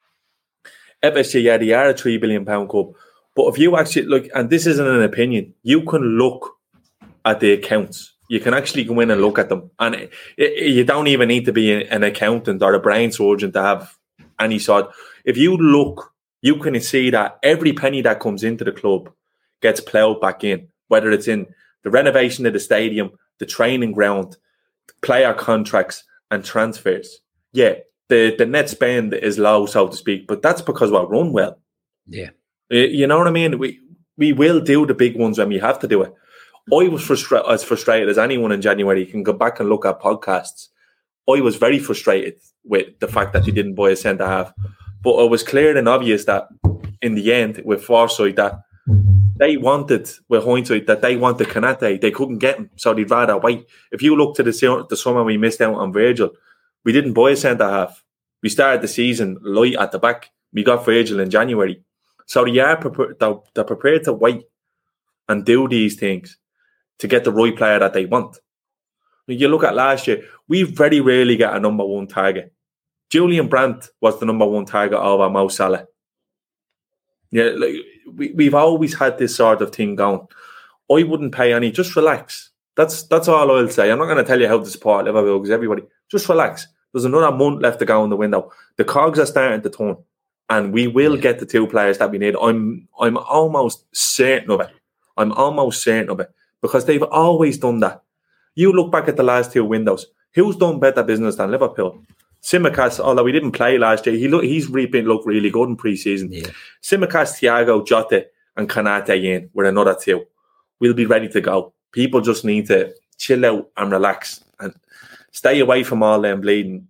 F S G, yeah, they are a three billion pound club. But if you actually look, and this isn't an opinion, you can look at the accounts. You can actually go in and look at them. And it, it, you don't even need to be an accountant or a brain surgeon to have any sort. If you look, you can see that every penny that comes into the club gets ploughed back in, whether it's in the renovation of the stadium, the training ground, player contracts, and transfers. Yeah, the, the net spend is low, so to speak, but that's because we're run well. Yeah. You know what I mean? We we will do the big ones when we have to do it. I was frustra- as frustrated as anyone in January. You can go back and look at podcasts. I was very frustrated with the fact that they didn't buy a centre-half. But it was clear and obvious that in the end, with foresight, that they wanted, with hindsight, that they wanted Konate. They couldn't get him, so they'd rather wait. If you look to the, the summer we missed out on Virgil, we didn't buy a centre-half. We started the season light at the back. We got Virgil in January. So they are prepared, they're prepared to wait and do these things to get the right player that they want. When you look at last year, we very rarely get a number one target. Julian Brandt was the number one target over Mo Salah. Yeah, like, we, we've always had this sort of thing going. I wouldn't pay any, just relax. That's that's all I'll say. I'm not going to tell you how to support Liverpool because everybody, just relax. There's another month left to go in the window. The cogs are starting to turn. And we will yeah. get the two players that we need. I'm I'm almost certain of it. I'm almost certain of it. Because they've always done that. You look back at the last two windows. Who's done better business than Liverpool? Tsimikas, although he didn't play last year, he look, he's been looked really good in pre-season. Yeah. Tsimikas, Thiago, Jota and Konate in with another two. We'll be ready to go. People just need to chill out and relax and stay away from all them bleeding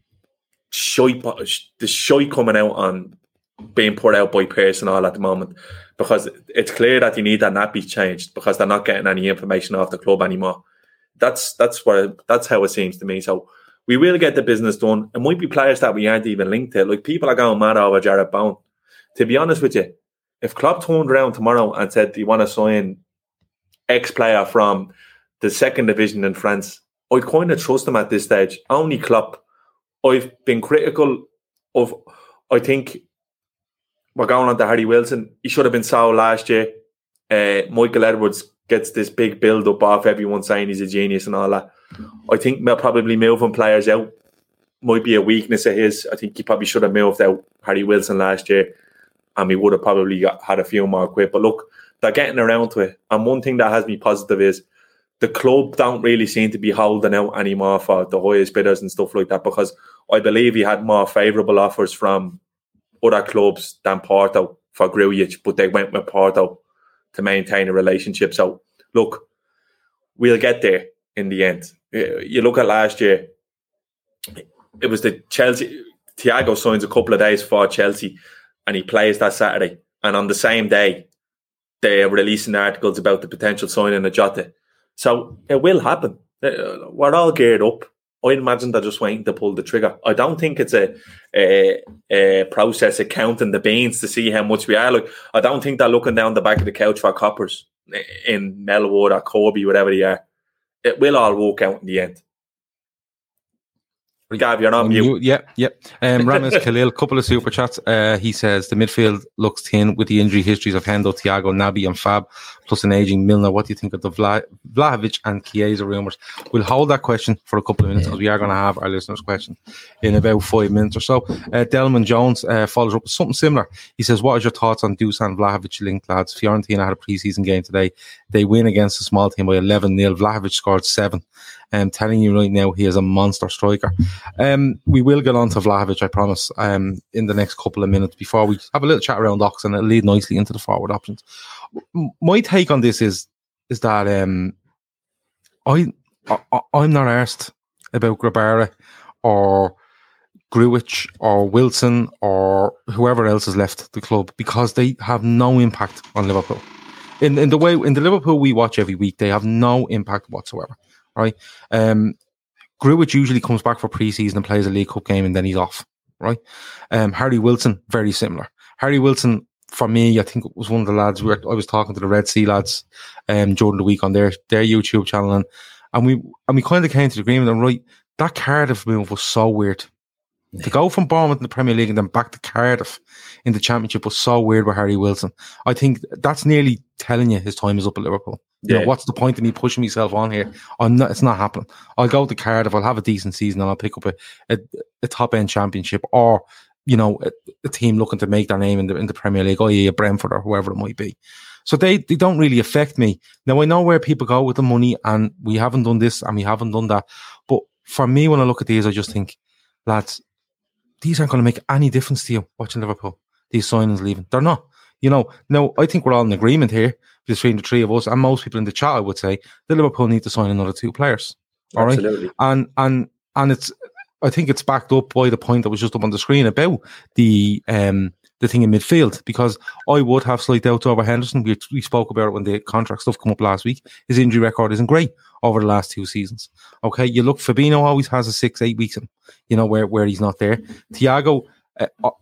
Shite, the shite coming out on being put out by personnel at the moment, because it's clear that you need that not be changed because they're not getting any information off the club anymore. That's that's what that's how it seems to me. So we will get the business done. It might be players that we aren't even linked to. Like, people are going mad over Jarrett Bowen. To be honest with you, if Klopp turned around tomorrow and said, do you want to sign X player from the second division in France, I'd kind of trust him at this stage. Only Klopp. I've been critical of, I think, we're going on to Harry Wilson. He should have been sold last year. Uh, Michael Edwards gets this big build-up off everyone saying he's a genius and all that. I think probably moving players out might be a weakness of his. I think he probably should have moved out Harry Wilson last year, and we would have probably got, had a few more quid. But look, they're getting around to it. And one thing that has me positive is the club don't really seem to be holding out anymore for the highest bidders and stuff like that, because I believe he had more favourable offers from other clubs than Porto for Grujic, but they went with Porto to maintain a relationship. So, look, we'll get there in the end. You look at last year, it was the Chelsea, Thiago signs a couple of days for Chelsea and he plays that Saturday. And on the same day, they're releasing articles about the potential signing of Jota. So it will happen. We're all geared up. I imagine they're just waiting to pull the trigger. I don't think it's a, a, a process of counting the beans to see how much we are. Like, I don't think they're looking down the back of the couch for coppers in Melwood or Corby, whatever they are. It will all work out in the end. Gav, you're on mute. Yeah, yeah. Um, Ramesh Khalil, couple of super chats. Uh, he says the midfield looks thin with the injury histories of Hendo, Thiago, Naby, and Fab, plus an aging Milner. What do you think of the Vla- Vlahovic and Chiesa rumours? We'll hold that question for a couple of minutes because we are going to have our listeners' question in about five minutes or so. Uh, Delman Jones uh, follows up with something similar. He says, "What is your thoughts on Dusan Vlahovic linked, lads? Fiorentina had a pre-season game today. They win against a small team by eleven nil. Vlahovic scored seven. I'm telling you right now, he is a monster striker." Um, we will get on to Vlahovic, I promise, um, in the next couple of minutes before we have a little chat around Ox, and it'll lead nicely into the forward options. My take on this is is that um, I, I I'm not arsed about Grabara or Grujic or Wilson or whoever else has left the club, because they have no impact on Liverpool. In in the way in the Liverpool we watch every week, they have no impact whatsoever. Right, um, Grujic usually comes back for pre-season and plays a League Cup game and then he's off. Right, um, Harry Wilson, very similar. Harry Wilson, for me, I think it was one of the lads. We were, I was talking to the Red Sea lads um, during the week on their their YouTube channel, and and we and we kind of came to the agreement. And right, that Cardiff move was so weird. Yeah. To go from Bournemouth in the Premier League and then back to Cardiff in the Championship was so weird with Harry Wilson. I think that's nearly telling you his time is up at Liverpool. You yeah. know, what's the point of me pushing myself on here? I'm not, it's not happening. I'll go to Cardiff, I'll have a decent season, and I'll pick up a, a, a top-end Championship, or, you know, a, a team looking to make their name in the in the Premier League, that is a Brentford or whoever it might be. So they, they don't really affect me. Now, I know where people go with the money, and we haven't done this and we haven't done that. But for me, when I look at these, I just think, lads, these aren't going to make any difference to you watching Liverpool. These signings leaving. They're not. You know, now I think we're all in agreement here between the three of us, and most people in the chat, I would say, that Liverpool need to sign another two players. All Absolutely. Right? And and and it's I think it's backed up by the point that was just up on the screen about the um the thing in midfield, because I would have slight doubts over Henderson. We we spoke about it when the contract stuff came up last week. His injury record isn't great over the last two seasons. Okay, you look, Fabinho always has a six, eight weeks in, you know, where, where he's not there. Thiago, uh,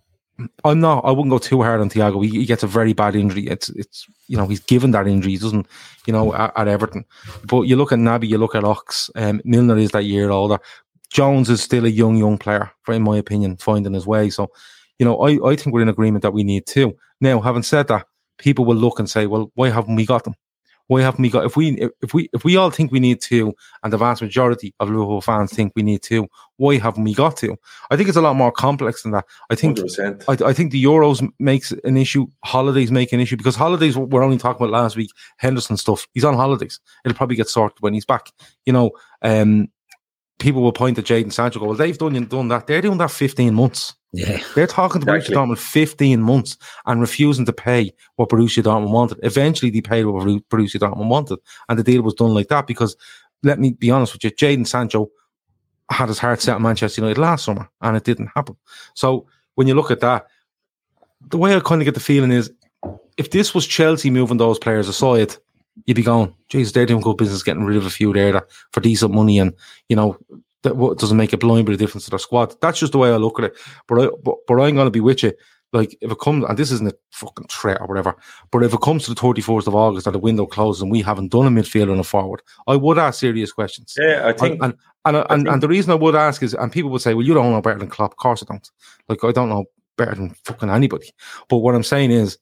I'm not, I wouldn't go too hard on Thiago. He, he gets a very bad injury. It's, it's, you know, he's given that injury. He doesn't, you know, at, at Everton. But you look at Naby, you look at Ox, um, Milner is that year older. Jones is still a young, young player, in my opinion, finding his way. So, you know, I, I think we're in agreement that we need two. Now, having said that, people will look and say, well, why haven't we got them? Why haven't we got, if we, if we, if we all think we need two, and the vast majority of Liverpool fans think we need two, why haven't we got two? I think it's a lot more complex than that. I think, I, I think the Euros makes an issue. Holidays make an issue, because holidays, we're only talking about last week, Henderson stuff. He's on holidays. It'll probably get sorted when he's back. You know, um, people will point at Jadon Sancho, go, well, they've done, done that. They're doing that fifteen months. Yeah, they're talking to exactly. Borussia Dortmund fifteen months and refusing to pay what Borussia Dortmund wanted. Eventually, they paid what Borussia Dortmund wanted, and the deal was done like that. Because, let me be honest with you, Jadon Sancho had his heart set on Manchester United last summer, and it didn't happen. So, when you look at that, the way I kind of get the feeling is, if this was Chelsea moving those players aside, you'd be going, Jesus, they're doing good business getting rid of a few there that, for decent money, and, you know, that what doesn't make a blind bit of difference to their squad. That's just the way I look at it. But I, but, but I'm going to be with you. Like, if it comes, and this isn't a fucking threat or whatever, but if it comes to the thirty-first of August and the window closes and we haven't done a midfielder and a forward, I would ask serious questions. Yeah, I think. And and, and, and, think. and the reason I would ask is, and people would say, well, you don't know better than Klopp. Of course I don't. Like, I don't know better than fucking anybody. But what I'm saying is,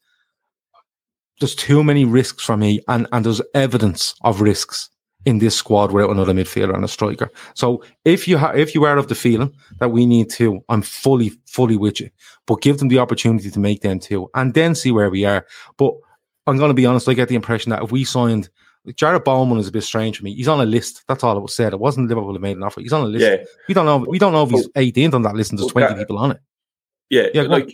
there's too many risks for me, and, and there's evidence of risks in this squad without another midfielder and a striker. So if you ha- if you are of the feeling that we need two, I'm fully, fully with you. But give them the opportunity to make them two and then see where we are. But I'm going to be honest, I get the impression that if we signed, like Jared Bowman is a bit strange for me. He's on a list. That's all it was said. It wasn't Liverpool that made an offer. He's on a list. Yeah. We don't know. We don't know if he's eighteenth on that list and there's twenty people on it. Yeah, yeah. Like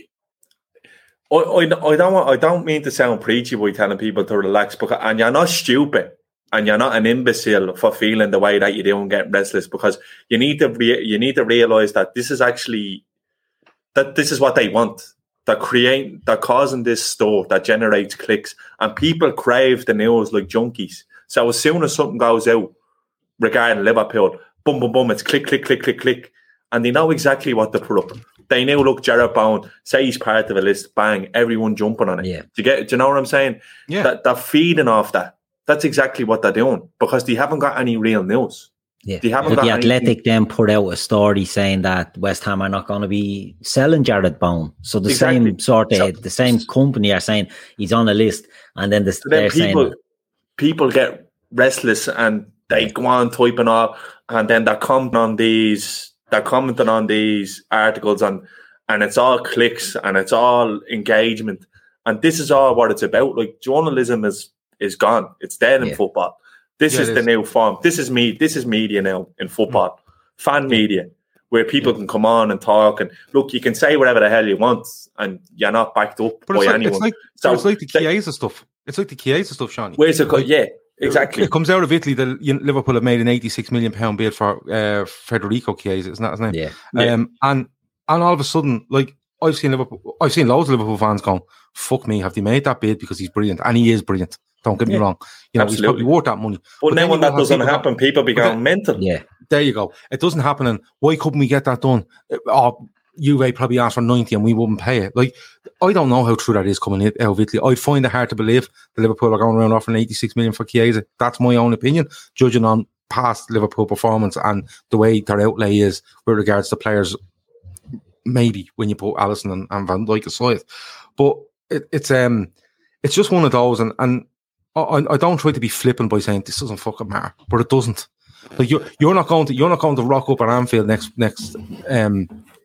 I, I, I don't want. I don't mean to sound preachy by telling people to relax, because and you're not stupid. And you're not an imbecile for feeling the way that you do and getting restless, because you need to re- you need to realize that this is actually that this is what they want. They're creating, they're causing this store that generates clicks, and people crave the news like junkies. So as soon as something goes out regarding Liverpool, boom, boom, boom, it's click, click, click, click, click, and they know exactly what to put up. They knew, look, Jared Bowen, say he's part of a list, bang, everyone jumping on it. Yeah. Do you get? Do you know what I'm saying? Yeah. That they're feeding off that. That's exactly what they're doing, because they haven't got any real news. Yeah, they haven't but got the Athletic anything. then put out a story saying that West Ham are not going to be selling Jared Bowen. So the exactly. same sort of so, the same company are saying he's on a list, and then the, so then they're people saying people get restless and they go on typing up, and then they're commenting on these they're commenting on these articles, and and it's all clicks and it's all engagement, and this is all what it's about. Like, journalism is. is gone. It's dead in yeah. football. This yeah, is the is. new form. This is me. This is media now in football. Mm. Fan media, where people yeah. can come on and talk and look. You can say whatever the hell you want, and you're not backed up but by it's like, anyone. It's like, so it's like the Chiesa stuff. It's like the Chiesa stuff, Sean. Where's it? Like, yeah, exactly. It comes out of Italy that Liverpool have made an eighty-six million pound bid for uh, Federico Chiesa. Isn't that his name? Yeah. Um, yeah. And and all of a sudden, like I've seen Liverpool, I've seen loads of Liverpool fans going, "Fuck me, have they made that bid because he's brilliant?" And he is brilliant. Don't get me yeah, wrong. You know, absolutely. He's probably worth that money. But, but then, then when that doesn't happen, people become then, mental. Yeah. There you go. It doesn't happen. And why couldn't we get that done? Oh, Juve probably asked for ninety and we wouldn't pay it. Like, I don't know how true that is coming out of Italy. I'd find it hard to believe that Liverpool are going around offering eighty-six million for Chiesa. That's my own opinion, judging on past Liverpool performance and the way their outlay is with regards to players. Maybe when you put Alisson and, and Van Dijk aside. But it, it's um, it's just one of those, and and I, I don't try to be flippant by saying this doesn't fucking matter, but it doesn't. Like you're you're not going to you're not going to rock up at Anfield next next um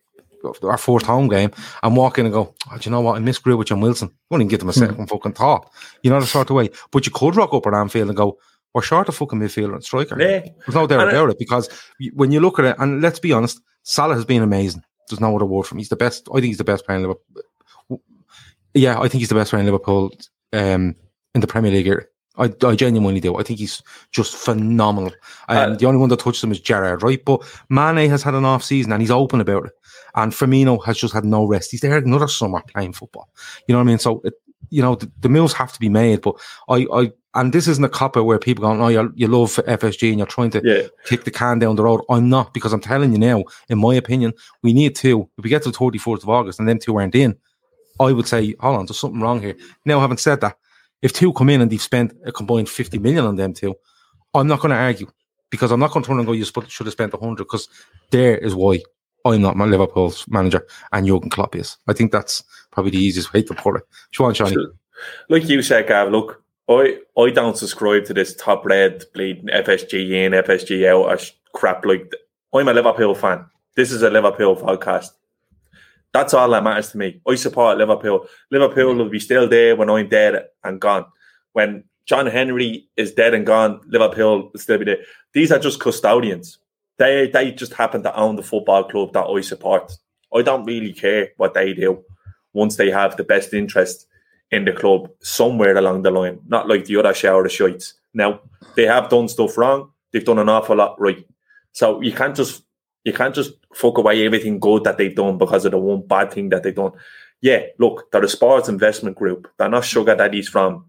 our fourth home game and walk in and go, oh, do you know what, I miss Greenwich and Wilson. I won't even give them a second mm. fucking thought. You know, the sort of way. But you could rock up at Anfield and go, we're short of fucking midfielder and striker. Yeah. There's no doubt about it, because when you look at it, and let's be honest, Salah has been amazing. There's no other word for him. He's the best. I think he's the best player in Liverpool. Yeah, I think he's the best player in Liverpool um, in the Premier League here. I, I genuinely do. I think he's just phenomenal. Um, uh, the only one that touched him is Gerrard, right? But Mane has had an off season and he's open about it. And Firmino has just had no rest. He's there another summer playing football. You know what I mean? So, it, you know, the, the moves have to be made. But I, I, and this isn't a cop out where people go, oh, you you love F S G and you're trying to yeah. kick the can down the road. I'm not, because I'm telling you now, in my opinion, we need two. If we get to the thirty-fourth of August and them two aren't in, I would say, hold on, there's something wrong here. Now, having said that, if two come in and they've spent a combined fifty million on them two, I'm not going to argue, because I'm not going to turn and go, you should have spent one hundred, because there is why I'm not my Liverpool's manager and Jurgen Klopp is. I think that's probably the easiest way to put it. Go on, Johnny. Like you said, Gav, look, I, I don't subscribe to this top red bleeding F S G in, F S G out or crap. Like, I'm a Liverpool fan. This is a Liverpool podcast. That's all that matters to me. I support Liverpool. Liverpool will be still there when I'm dead and gone. When John Henry is dead and gone, Liverpool will still be there. These are just custodians. They they just happen to own the football club that I support. I don't really care what they do once they have the best interest in the club somewhere along the line. Not like the other shower of shites. Now, they have done stuff wrong. They've done an awful lot right. So you can't just you can't just fuck away everything good that they've done because of the one bad thing that they've done. Yeah, look, they're a sports investment group. They're not sugar daddies from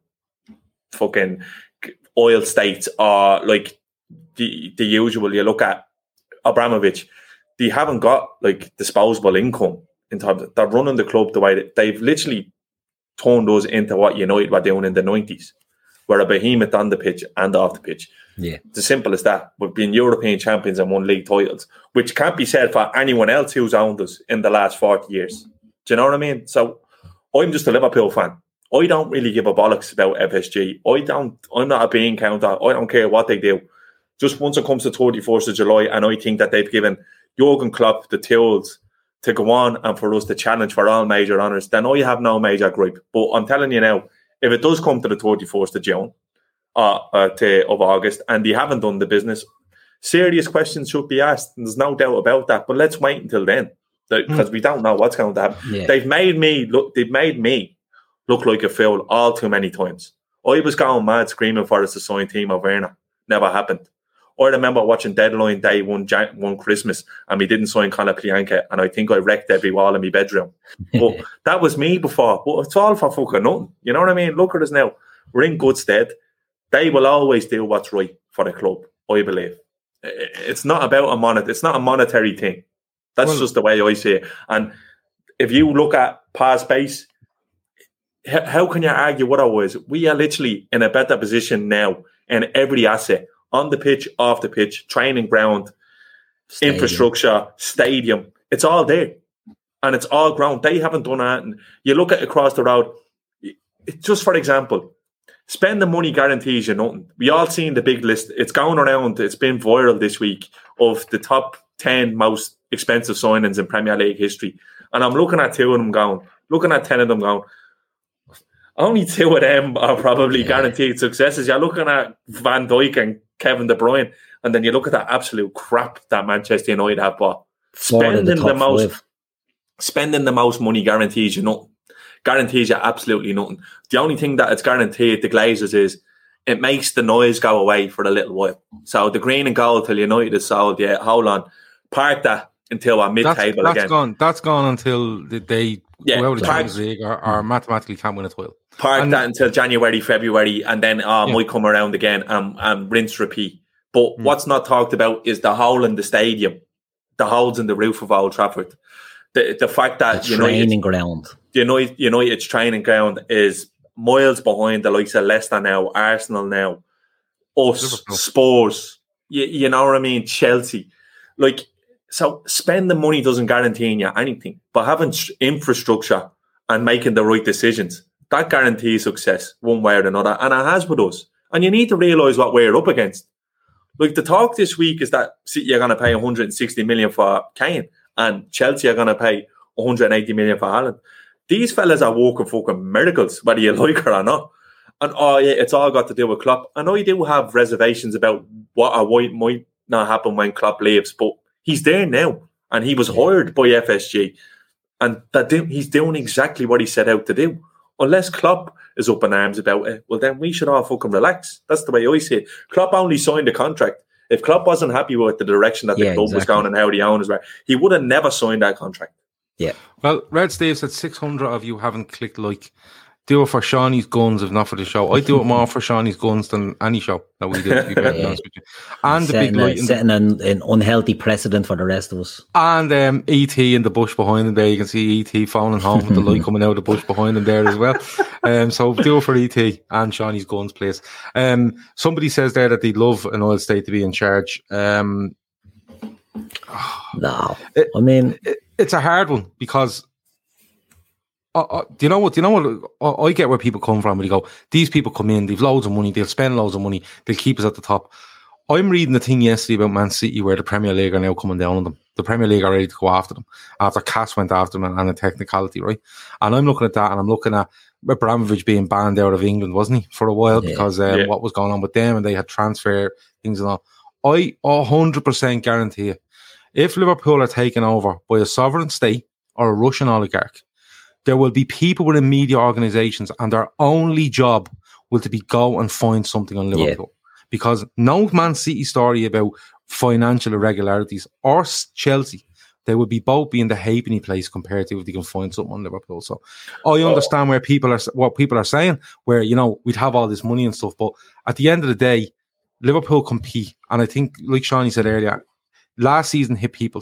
fucking oil states or like the the usual you look at. Abramovich, they haven't got like disposable income in terms of, they're running the club the way that they've literally turned us into what United were doing in the nineties. We're a behemoth on the pitch and off the pitch. Yeah. It's as simple as that. We've been European champions and won league titles, which can't be said for anyone else who's owned us in the last forty years. Do you know what I mean? So I'm just a Liverpool fan. I don't really give a bollocks about F S G. I don't, I'm not a bean counter. I don't care what they do. Just once it comes to thirty-first of July, and I think that they've given Jurgen Klopp the tools to go on and for us to challenge for all major honours, then I have no major gripe. But I'm telling you now, if it does come to the thirty-first of June, uh, uh, to, of August, and they haven't done the business, serious questions should be asked. And there's no doubt about that. But let's wait until then, because mm. we don't know what's going to happen. Yeah. They've made me look. They've made me look like a fool all too many times. I was going mad screaming for us to sign Timo Werner. Never happened. I remember watching Deadline Day one, one Christmas and we didn't sign Conor Plianka, and I think I wrecked every wall in my bedroom. But that was me before. But it's all for fucking nothing. You know what I mean? Look at us now. We're in good stead. They will always do what's right for the club, I believe. It's not about a monet. It's not a monetary thing. That's well, just the way I see it. And if you look at past base, how can you argue otherwise? We are literally in a better position now in every asset. On the pitch, off the pitch, training ground, stadium. Infrastructure, stadium. It's all there. And it's all ground. They haven't done that. And you look at across the road, just for example, spend the money guarantees you nothing. We all seen the big list. It's going around. It's been viral this week of the top ten most expensive signings in Premier League history. And I'm looking at two of them going, looking at ten of them going, only two of them are probably yeah. guaranteed successes. You're looking at Van Dijk and Kevin De Bruyne, and then you look at that absolute crap that Manchester United have bought. Spending the, the most, five. spending the most money guarantees you nothing. Guarantees you absolutely nothing. The only thing that it's guaranteed the Glazers is it makes the noise go away for a little while. So the green and gold till United is sold. Yeah, hold on, park that until we're mid-table that's, that's again. Gone. That's gone until they yeah, go out of the Champions League or, or mathematically can't win a title. Park and, that until January, February, and then uh, yeah. might come around again and, and rinse, repeat. But mm. what's not talked about is the hole in the stadium, the holes in the roof of Old Trafford. The the fact that the training United, ground, United, United's training ground is miles behind the likes of Leicester now, Arsenal now, us, Spurs. You, you know what I mean? Chelsea. Like, so spend the money doesn't guarantee you anything, but having infrastructure and making the right decisions, that guarantees success one way or another, and it has with us. And you need to realise what we're up against. Like, the talk this week is that City are going to pay one hundred sixty million for Kane, and Chelsea are going to pay one hundred eighty million for Haaland. These fellas are working fucking miracles, whether you like it or not. And oh yeah, it's all got to do with Klopp. I know you do have reservations about what or what might not happen when Klopp leaves, but he's there now, and he was hired by F S G, and that he's doing exactly what he set out to do. Unless Klopp is up in arms about it, well, then we should all fucking relax. That's the way I see it. Klopp only signed a contract. If Klopp wasn't happy with the direction that the yeah, club exactly. was going and how the owners were, he would have never signed that contract. Yeah. Well, Red Steve said six hundred of you haven't clicked like. Do it for Shawnee's Guns, if not for the show. I do it more for Shawnee's Guns than any show that we do, to be very honest with you. And setting the big light. A, setting an, an unhealthy precedent for the rest of us. And um, E T in the bush behind him there. You can see E T phoning home with the light coming out of the bush behind him there as well. Um, so do it for E T and Shawnee's Guns, please. Um, somebody says there that they'd love an oil state to be in charge. Um, no. It, I mean... It, it's a hard one because... Uh, uh, do you know what? Do you know what? Uh, I get where people come from. Where they go, these people come in, they've loads of money, they'll spend loads of money, they'll keep us at the top. I'm reading the thing yesterday about Man City where the Premier League are now coming down on them. The Premier League are ready to go after them after Cass went after them and, and a technicality, right? And I'm looking at that, and I'm looking at Abramovich being banned out of England, wasn't he, for a while yeah. because um, yeah. what was going on with them, and they had transfer things and all. I one hundred percent guarantee you, if Liverpool are taken over by a sovereign state or a Russian oligarch, there will be people within media organisations, and their only job will to be go and find something on Liverpool. Yeah. Because no Man City story about financial irregularities or Chelsea, they will be both be in the halfpenny place compared to if they can find something on Liverpool. So I understand oh. where people are, what people are saying, where, you know, we'd have all this money and stuff, but at the end of the day, Liverpool compete. And I think, like Shawnee said earlier, last season hit people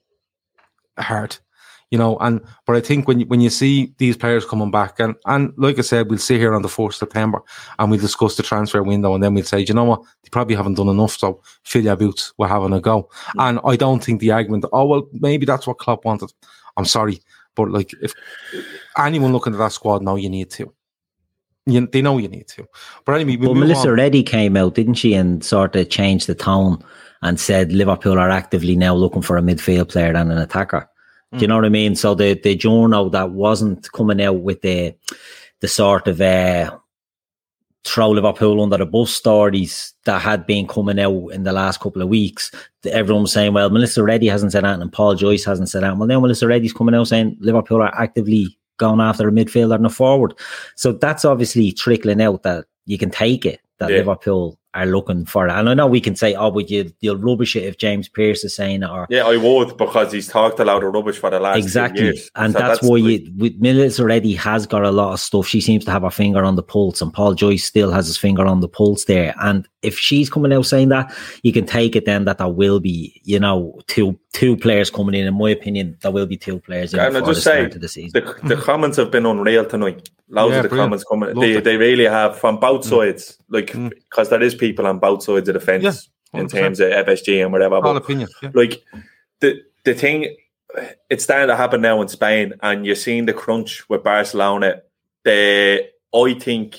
hard, you know. And but I think when you, when you see these players coming back, and and like I said, we'll sit here on the fourth of September and we'll discuss the transfer window, and then we'll say, you know what, they probably haven't done enough, so fill your boots, we're having a go. Mm-hmm. And I don't think the argument, oh well, maybe that's what Klopp wanted. I'm sorry, but like if anyone looking at that squad now, you need to. You, they know you need to. But anyway, we well, Melissa on. Reddy came out, didn't she, and sort of changed the tone and said Liverpool are actively now looking for a midfield player and an attacker. Mm. Do you know what I mean? So the the journal that wasn't coming out with the the sort of uh, throw Liverpool under the bus stories that had been coming out in the last couple of weeks. Everyone was saying, well, Melissa Reddy hasn't said that, and Paul Joyce hasn't said that. Well, now Melissa Reddy's coming out saying Liverpool are actively going after a midfielder and a forward. So that's obviously trickling out that you can take it, that yeah. Liverpool are looking for it. And I know we can say, oh, but you, you'll rubbish it if James Pearce is saying it. Or, yeah, I would, because he's talked a lot of rubbish for the last exactly. few years. And so that's, that's why like, you, with Mills already has got a lot of stuff. She seems to have her finger on the pulse, and Paul Joyce still has his finger on the pulse there. And if she's coming out saying that, you can take it then that there will be, you know, two two players coming in. In my opinion, there will be two players in and before I just the say, start of the season. The, the comments have been unreal tonight. Loads yeah, of the brilliant. comments coming. Loved they, it. they really have, from both sides, like, because Mm. there is people on both sides of the fence Yeah, in terms of F S G and whatever. All But, opinion. Yeah. like, the the thing, it's starting to happen now in Spain, and you're seeing the crunch with Barcelona. They, I think,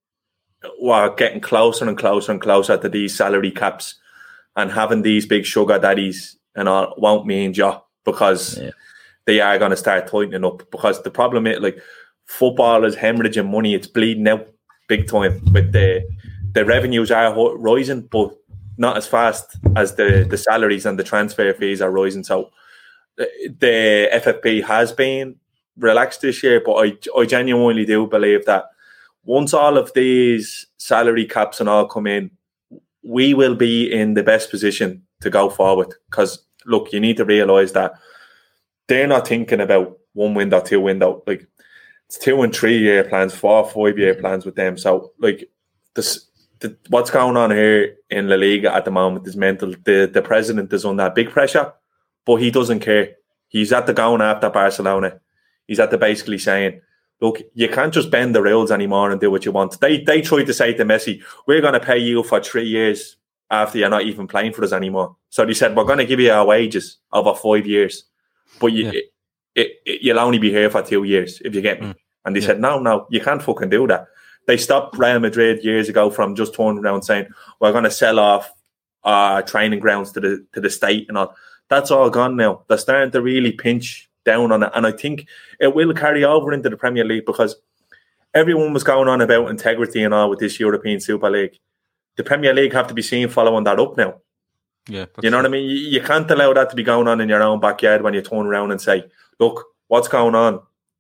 we're getting closer and closer and closer to these salary caps, and having these big sugar daddies and all won't mean ja, because yeah. they are going to start tightening up. Because the problem is, like, football is hemorrhaging money. It's bleeding out big time. With the the revenues are rising, but not as fast as the, the salaries and the transfer fees are rising. So the F F P has been relaxed this year, but I, I genuinely do believe that once all of these salary caps and all come in, we will be in the best position to go forward. Because, look, you need to realise that they're not thinking about one window, two window. Like, it's two and three year plans, four, five year plans with them. So, like, this, the, what's going on here in La Liga at the moment is mental. The the president is under big pressure, but he doesn't care. He's at the going after Barcelona. He's at the basically saying, look, you can't just bend the rules anymore and do what you want. They they tried to say to Messi, we're going to pay you for three years after you're not even playing for us anymore. So they said, we're going to give you our wages over five years, but you, yeah. it, it, it, you'll only be here for two years if you get me. Mm. And they yeah. said, no, no, you can't fucking do that. They stopped Real Madrid years ago from just turning around saying, we're going to sell off our training grounds to the to the state and all. That's all gone now. They're starting to really pinch down on it. And I think it will carry over into the Premier League, because everyone was going on about integrity and all with this European Super League. The Premier League have to be seen following that up now. Yeah, you know true. what I mean? You, you can't allow that to be going on in your own backyard when you turn around and say, look, what's going on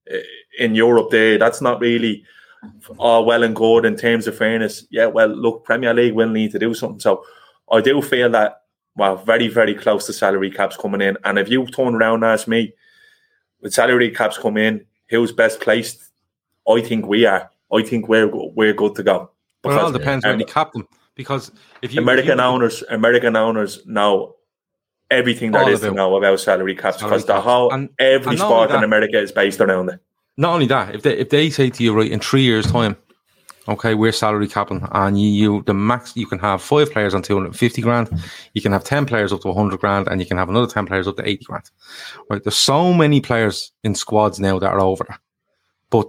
in Europe there? That's not really all well and good in terms of fairness. Yeah, well, look, Premier League will need to do something. So I do feel that we're very, very close to salary caps coming in. And if you turn around and ask me, with salary caps come in, who's best placed? I think we are. I think we're we're good to go. Because, well, it all depends um, when you cap them. Because if you American if you, owners, American owners know everything there is to know about salary caps, salary because caps. the whole and, every and sport that, in America is based around it. Not only that, if they if they say to you, right, in three years' time, okay, we're salary capping, and you, you the max you can have five players on two hundred fifty grand, you can have ten players up to one hundred grand, and you can have another ten players up to eighty grand. Right, there's so many players in squads now that are over there, but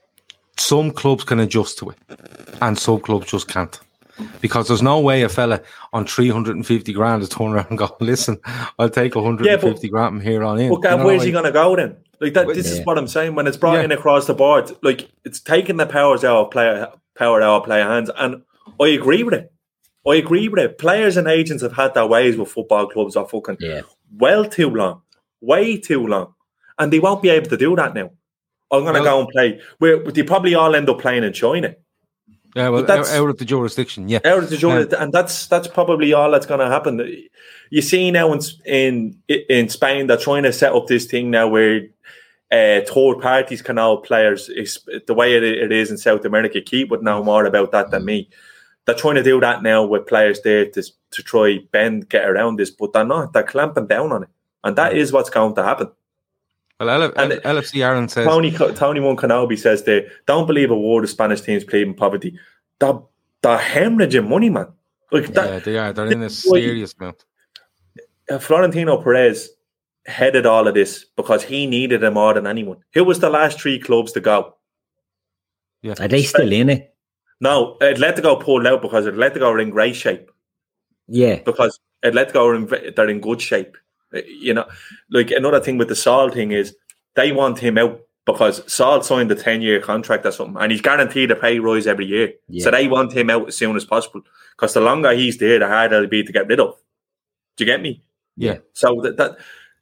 some clubs can adjust to it, and some clubs just can't. Because there's no way a fella on three hundred fifty grand is turn around and go, listen, I'll take one hundred fifty yeah, but, grand from here on in. But you know, where's like, he going to go then? Like that. This yeah. is what I'm saying. When it's brought yeah. in across the board, like it's taking the powers out of player, power out of player hands. And I agree with it. I agree with it. Players and agents have had their ways with football clubs are fucking yeah. well too long, way too long, and they won't be able to do that now. I'm going to well, go and play. Where they probably all end up playing in China. Yeah, well, that's, out of the jurisdiction, yeah. Out of the jurisdiction, um, and that's that's probably all that's going to happen. You see now in, in in Spain, they're trying to set up this thing now where uh, third parties can all players, the way it, it is in South America. Keith would know more about that than me. they're trying to do that now with players there to to try bend, get around this, but they're not. They're clamping down on it, and that is what's going to happen. Well, L- L- L F C Aaron says Tony Tony Moncanobi says they don't believe a word of Spanish teams plead in poverty. They're they're hemorrhaging money, man. Like that, yeah, they are. They're in a serious amount. Uh, Florentino Perez headed all of this because he needed it more than anyone. Who was the last three clubs to go? Yeah. Are they still in it? No, Atletico pulled out because Atletico are in great shape. Yeah. Because Atletico are in, they're in good shape. You know, like another thing with the Saul thing is they want him out because Saul signed a ten-year contract or something and he's guaranteed a pay rise every year. Yeah. So they want him out as soon as possible because the longer he's there, the harder it'll be to get rid of. Do you get me? Yeah. So that, that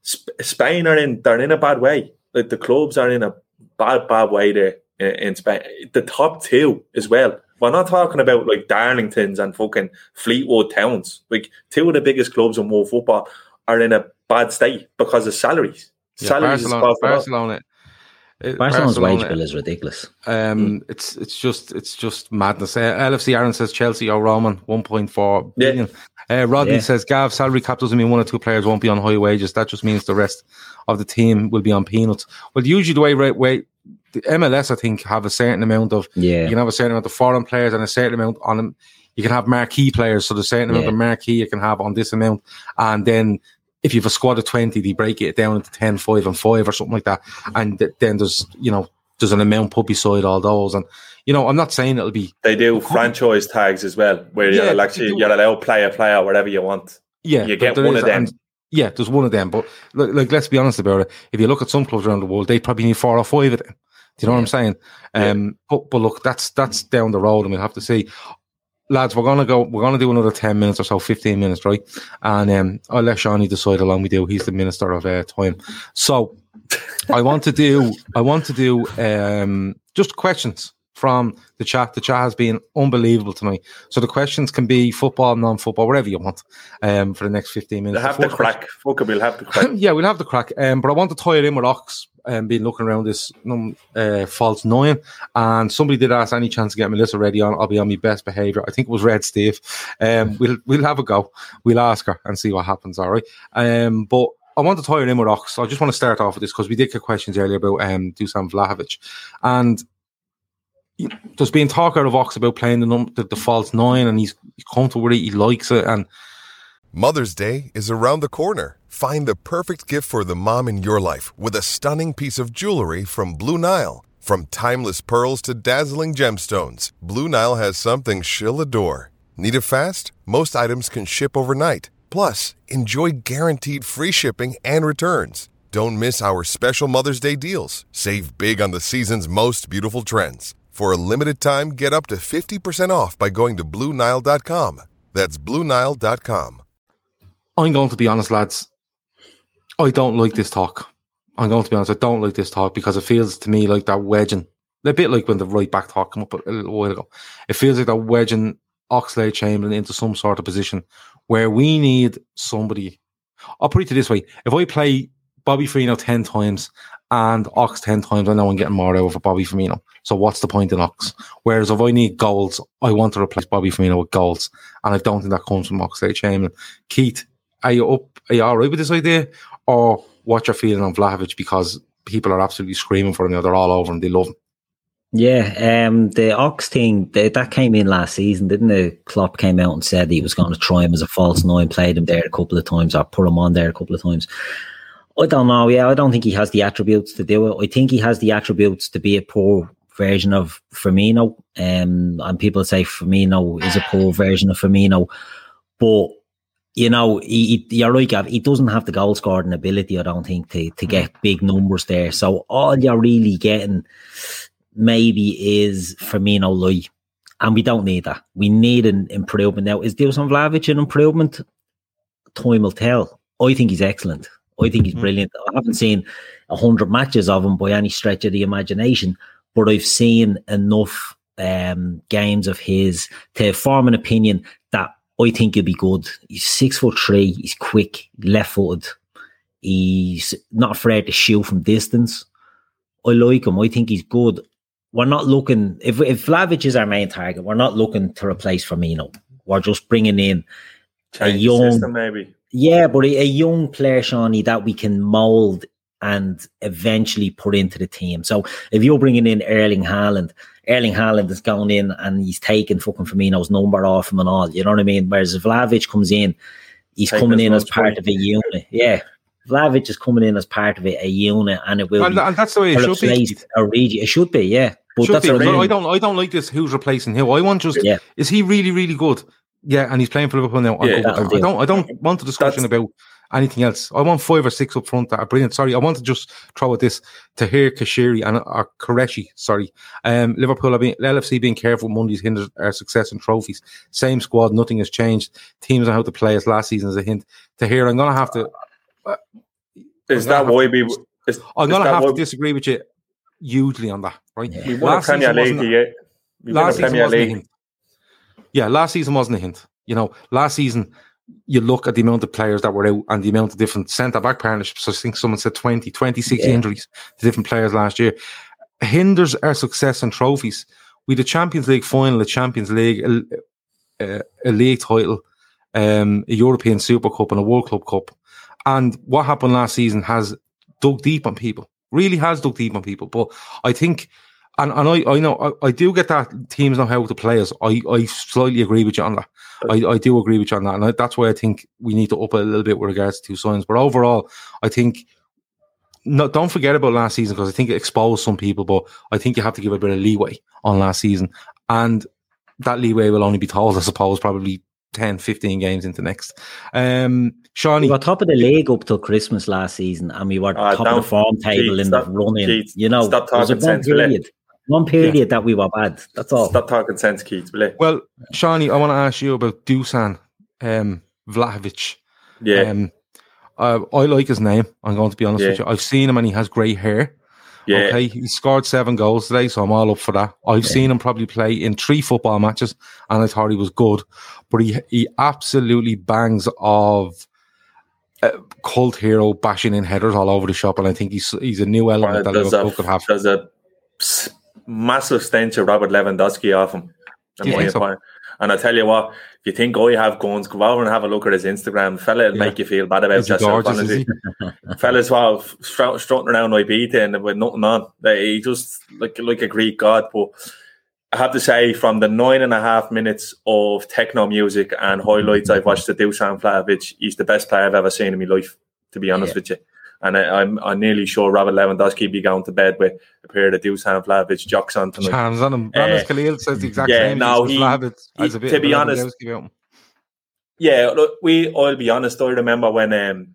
Spain are in, they're in a bad way. Like the clubs are in a bad, bad way there in, in Spain. The top two as well. We're not talking about like Darlingtons and fucking Fleetwood Towns. Like two of the biggest clubs in world football are in a bad state because of salaries. Yeah, salaries Barcelona, is Barcelona, it, Barcelona's Barcelona, wage bill is ridiculous. Um, mm. it's it's just it's just madness. Uh, L F C Aaron says Chelsea or Roman one point four billion. Yeah. Uh, Rodney yeah. says Gav salary cap doesn't mean one or two players won't be on high wages. That just means the rest of the team will be on peanuts. Well, usually the way right way. The M L S, I think, have a certain amount of. Yeah. You can have a certain amount of foreign players and a certain amount on them. You can have marquee players, so there's a certain amount yeah. of marquee you can have on this amount, and then if you have a squad of twenty, they break it down into ten, five, and five or something like that, and th- then there's you know there's an amount put beside all those, and you know I'm not saying it'll be. They do franchise tags as well, where yeah, you're actually you're allowed player, player, whatever you want. Yeah, you get one is, of them. And, yeah, there's one of them, but like, like let's be honest about it. If you look at some clubs around the world, they probably need four or five of them. Do you know yeah. what I'm saying? Um, yeah. but, but look, that's that's down the road, and we'll have to see. Lads, we're gonna go. We're gonna do another ten minutes or so, fifteen minutes, right? And um, I'll let Shawnee decide how long we do. He's the minister of uh, time. So I want to do. I want to do um, just questions from the chat. The chat has been unbelievable tonight. So the questions can be football, non-football, whatever you want. Um, for the next fifteen minutes. We'll have the crack. Fuck it, we'll have the crack. Yeah, we'll have the crack. Um, but I want to tie it in with Ox. Um, been looking around this um, uh, false nine, and somebody did ask any chance to get Melissa ready on. I'll be on my best behaviour. I think it was Red Steve. Um, we'll we'll have a go. We'll ask her and see what happens. All right. Um, but I want to tie it in with Ox. So I just want to start off with this because we did get questions earlier about um Dusan Vlahovic, and there's been talk out of Ox about playing the, num- the the false nine, and he's comfortable with it. He likes it, and Mother's Day is around the corner. Find the perfect gift for the mom in your life with a stunning piece of jewelry from Blue Nile. From timeless pearls to dazzling gemstones, Blue Nile has something she'll adore. Need it fast? Most items can ship overnight. Plus, enjoy guaranteed free shipping and returns. Don't miss our special Mother's Day deals. Save big on the season's most beautiful trends. For a limited time, get up to fifty percent off by going to Blue Nile dot com. That's Blue Nile dot com. I'm going to be honest, lads. I don't like this talk. I'm going to be honest. I don't like this talk because it feels to me like they're wedging. A bit like when the right back talk came up a little while ago. It feels like they're wedging Oxlade-Chamberlain into some sort of position where we need somebody. I'll put it to this way. If I play Bobby Firmino ten times and Ox ten times, I know I'm getting more out of Bobby Firmino. So what's the point in Ox? Whereas if I need goals, I want to replace Bobby Firmino with goals. And I don't think that comes from Oxlade-Chamberlain. Keith, are you up? Are you all right with this idea? Or what's your feeling on Vlahovic? Because people are absolutely screaming for him. They're all over him. They love him. Yeah, um, the Ox thing, they, that came in last season, didn't it? Klopp came out and said he was going to try him as a false nine, played him there a couple of times, or put him on there a couple of times. I don't know, yeah, I don't think he has the attributes to do it. I think he has the attributes to be a poor version of Firmino, um, and people say Firmino is a poor version of Firmino, but you know, he, he, you're right, Gav, he doesn't have the goal scoring ability, I don't think, to, to get big numbers there. So all you're really getting maybe is Firmino light, and we don't need that. We need an improvement. Now, is Dusan Vlahovic an improvement? Time will tell. I think he's excellent. I think he's brilliant. I haven't seen a hundred matches of him by any stretch of the imagination, but I've seen enough um, games of his to form an opinion that I think he'll be good. He's six foot three. He's quick, left footed. He's not afraid to shoot from distance. I like him. I think he's good. we're not looking, if if Vlahovic is our main target, we're not looking to replace Firmino. We're just bringing in Change a young, system, maybe. Yeah, but a, a young player, Shawnee, that we can mould and eventually put into the team. So if you're bringing in Erling Haaland, Erling Haaland is going in and he's taking fucking Firmino's number off him and all. You know what I mean? Whereas if Vlahovic comes in, he's Take coming in as part point. of a unit. Yeah. Vlahovic is coming in as part of a, a unit, and it will and, be and that's the way it should be. A regi- it should be, yeah. But should that's be. what I, mean. I don't. I don't like this. Who's replacing who? I want just. Yeah. Is he really, really good? Yeah, and he's playing for Liverpool now. Yeah, I do. don't. I don't want a discussion that's, about anything else. I want five or six up front that are brilliant. Sorry, I want to just throw at this Tahir Kashiri and or Qureshi. Sorry, um, Liverpool have been L F C being careful. Mondays hinders our success and trophies. Same squad, nothing has changed. Teams know how to play us last season as a hint. Tahir, I'm gonna have to. Uh, Is that why we? Is, I'm going is to have why, to disagree with you hugely on that, right? We won last a Premier League, yeah. We last won a Premier League. A hint. Yeah, last season wasn't a hint. You know, last season, you look at the amount of players that were out and the amount of different centre-back partnerships. I think someone said twenty, twenty-six yeah. injuries to different players last year. Hinders our success and trophies. We had a Champions League final, a Champions League, a, a, a league title, um, a European Super Cup and a World Club Cup. And what happened last season has dug deep on people, really has dug deep on people. But I think, and, and I, I know, I, I do get that teams know how to play us. I, I slightly agree with you on that. I, I do agree with you on that. And I, that's why I think we need to up it a little bit with regards to two signs. But overall, I think, no, don't forget about last season because I think it exposed some people, but I think you have to give a bit of leeway on last season. And that leeway will only be told, I suppose, probably ten, fifteen games into next. Um, Shawnee. We were top of the league up till Christmas last season, and we were uh, top of the form table Keith, in stop, the running. Keith, you know, stop talking there was one period, one period yeah. that we were bad. That's all. Stop talking sense, Keith. Really. Well, Shawnee, I want to ask you about Dusan um, Vlahovic. Yeah. Um, uh, I like his name, I'm going to be honest yeah. with you. I've seen him and he has grey hair. Yeah. Okay, he scored seven goals today, so I'm all up for that. I've yeah. seen him probably play in three football matches, and I thought he was good. But he he absolutely bangs of uh, cult hero bashing in headers all over the shop, and I think he's he's a new element well, that Liverpool a, could have. There's a massive stench of Robert Lewandowski off him. In my so? And I tell you what, if you think I have guns, go over and have a look at his Instagram. Fella, it'll yeah. make you feel bad about yourself. Honestly, fellas, well, strutting around Ibiza and with nothing on. He just like like a Greek god. But I have to say, from the nine and a half minutes of techno music and highlights I've watched of Dusan Vlahovic, he's the best player I've ever seen in my life. To be honest yeah. with you. And I, I'm I'm nearly sure Robert Lewandowski be going to bed with a pair of Dusan Vlahovic jocks on tonight. Hands on him. Ramis uh, Khalil says the exact yeah, same. No, he, he, to be, be honest, yeah, look, we. I'll be honest. I remember when um,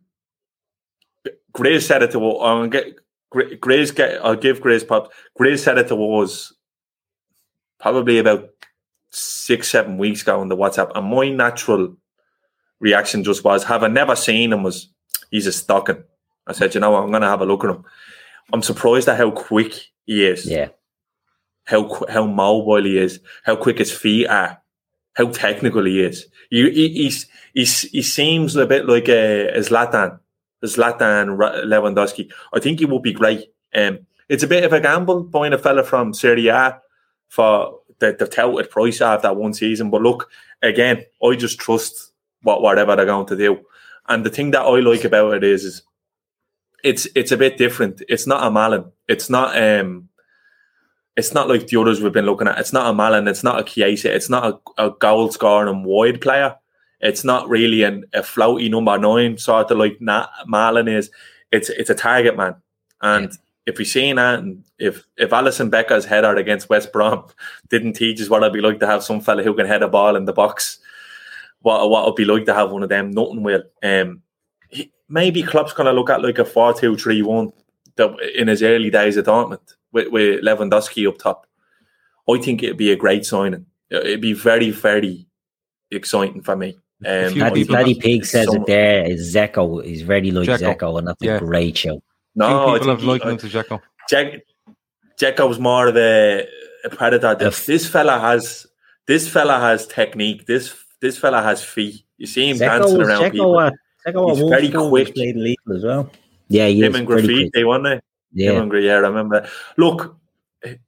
Grizz said it to. I'll get Grizz. Get. I'll give Grizz pop. Grizz said it to us probably about six, seven weeks ago on the WhatsApp, and my natural reaction just was, having never seen him, was he's a stocking. I said, you know what, I'm going to have a look at him. I'm surprised at how quick he is. Yeah. How how mobile he is. How quick his feet are. How technical he is. He, he, he's, he's, he seems a bit like a, a Zlatan. A Zlatan Lewandowski. I think he would be great. Um, it's a bit of a gamble buying a fella from Serie A for the, the touted price after that one season. But look, again, I just trust what whatever they're going to do. And the thing that I like about it is, is It's it's a bit different. It's not a Malin. It's not um. It's not like the others we've been looking at. It's not a Malin. It's not a Chiesa. It's not a, a goal scoring and wide player. It's not really an, a floaty number nine sort of like Na- Malin is. It's it's a target man. And yeah. if we've seen that, and if if Alisson Becker's header against West Brom didn't teach us what it'd be like to have some fella who can head a ball in the box, what what it'd be like to have one of them, nothing will. Um. He, maybe Klopp's going to look at like a four two three one in his early days at Dortmund with, with Lewandowski up top. I think it'd be a great signing. It'd be very, very exciting for me. Um, Paddy, Paddy Pig says some, it there. Is Zeko is very like Zeko, and that's yeah. a great show. No, people have likened him to Zeko. Je- Zeko's more of a, a predator. This, this fella has this fella has technique. This this fella has feet. You see him Zeko dancing around Zeko, people. Uh, He's very quick. Played lethal as well. Yeah, he him and Graffiti, they won it. Yeah, him and, yeah, I remember. Look,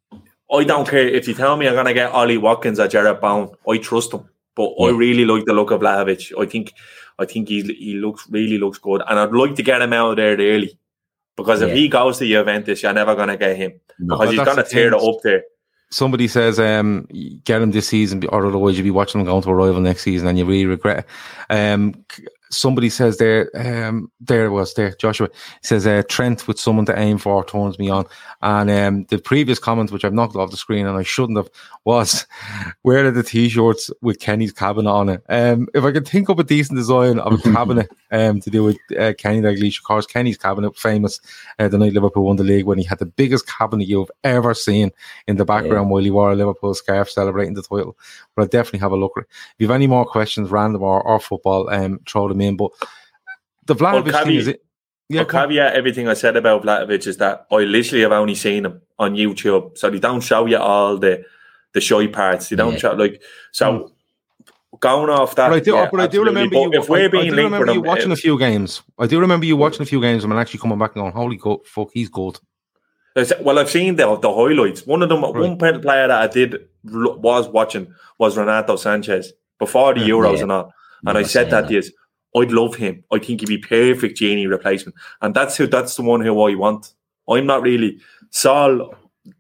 I don't care if you tell me I'm going to get Ollie Watkins or Jared Bowen. I trust him, but yeah. I really like the look of Vlahovic. I think, I think he he looks really looks good, and I'd like to get him out of there early because if yeah. he goes to Juventus, you're never going to get him no, because he's going to tear it up there. Somebody says, um, get him this season, or otherwise you'll be watching him going to a rival next season, and you really regret it. Um, somebody says there, um, there it was there, Joshua says, uh, Trent with someone to aim for turns me on. And um, the previous comment, which I've knocked off the screen and I shouldn't have, was, where are the t-shirts with Kenny's cabinet on it? Um, if I could think of a decent design of a cabinet um, to do with uh, Kenny Dalglish, of course, Kenny's cabinet, famous uh, the night Liverpool won the league, when he had the biggest cabinet you've ever seen in the background yeah. while he wore a Liverpool scarf celebrating the title. But I'll definitely have a look at it. If you have any more questions, random or, or football, um, throw them in. But the Vlahovic well, thing is it. Yeah, well, caveat everything I said about Vlahovic is that I literally have only seen him on YouTube, so they don't show you all the the shy parts. They don't yeah. show like so. Mm. Going off that, but I do, yeah, but I do remember you. If we're being I do linked remember with you him, watching it, a few games. I do remember you watching a few games and actually coming back and going, "Holy God, fuck, he's good." Well, I've seen the the highlights. One of them, right. one player that I did was watching was Renato Sanchez before the Euros yeah. and all, and I said that, that yes. I'd love him. I think he'd be perfect Genie replacement. And that's who that's the one who I want. I'm not really Saul.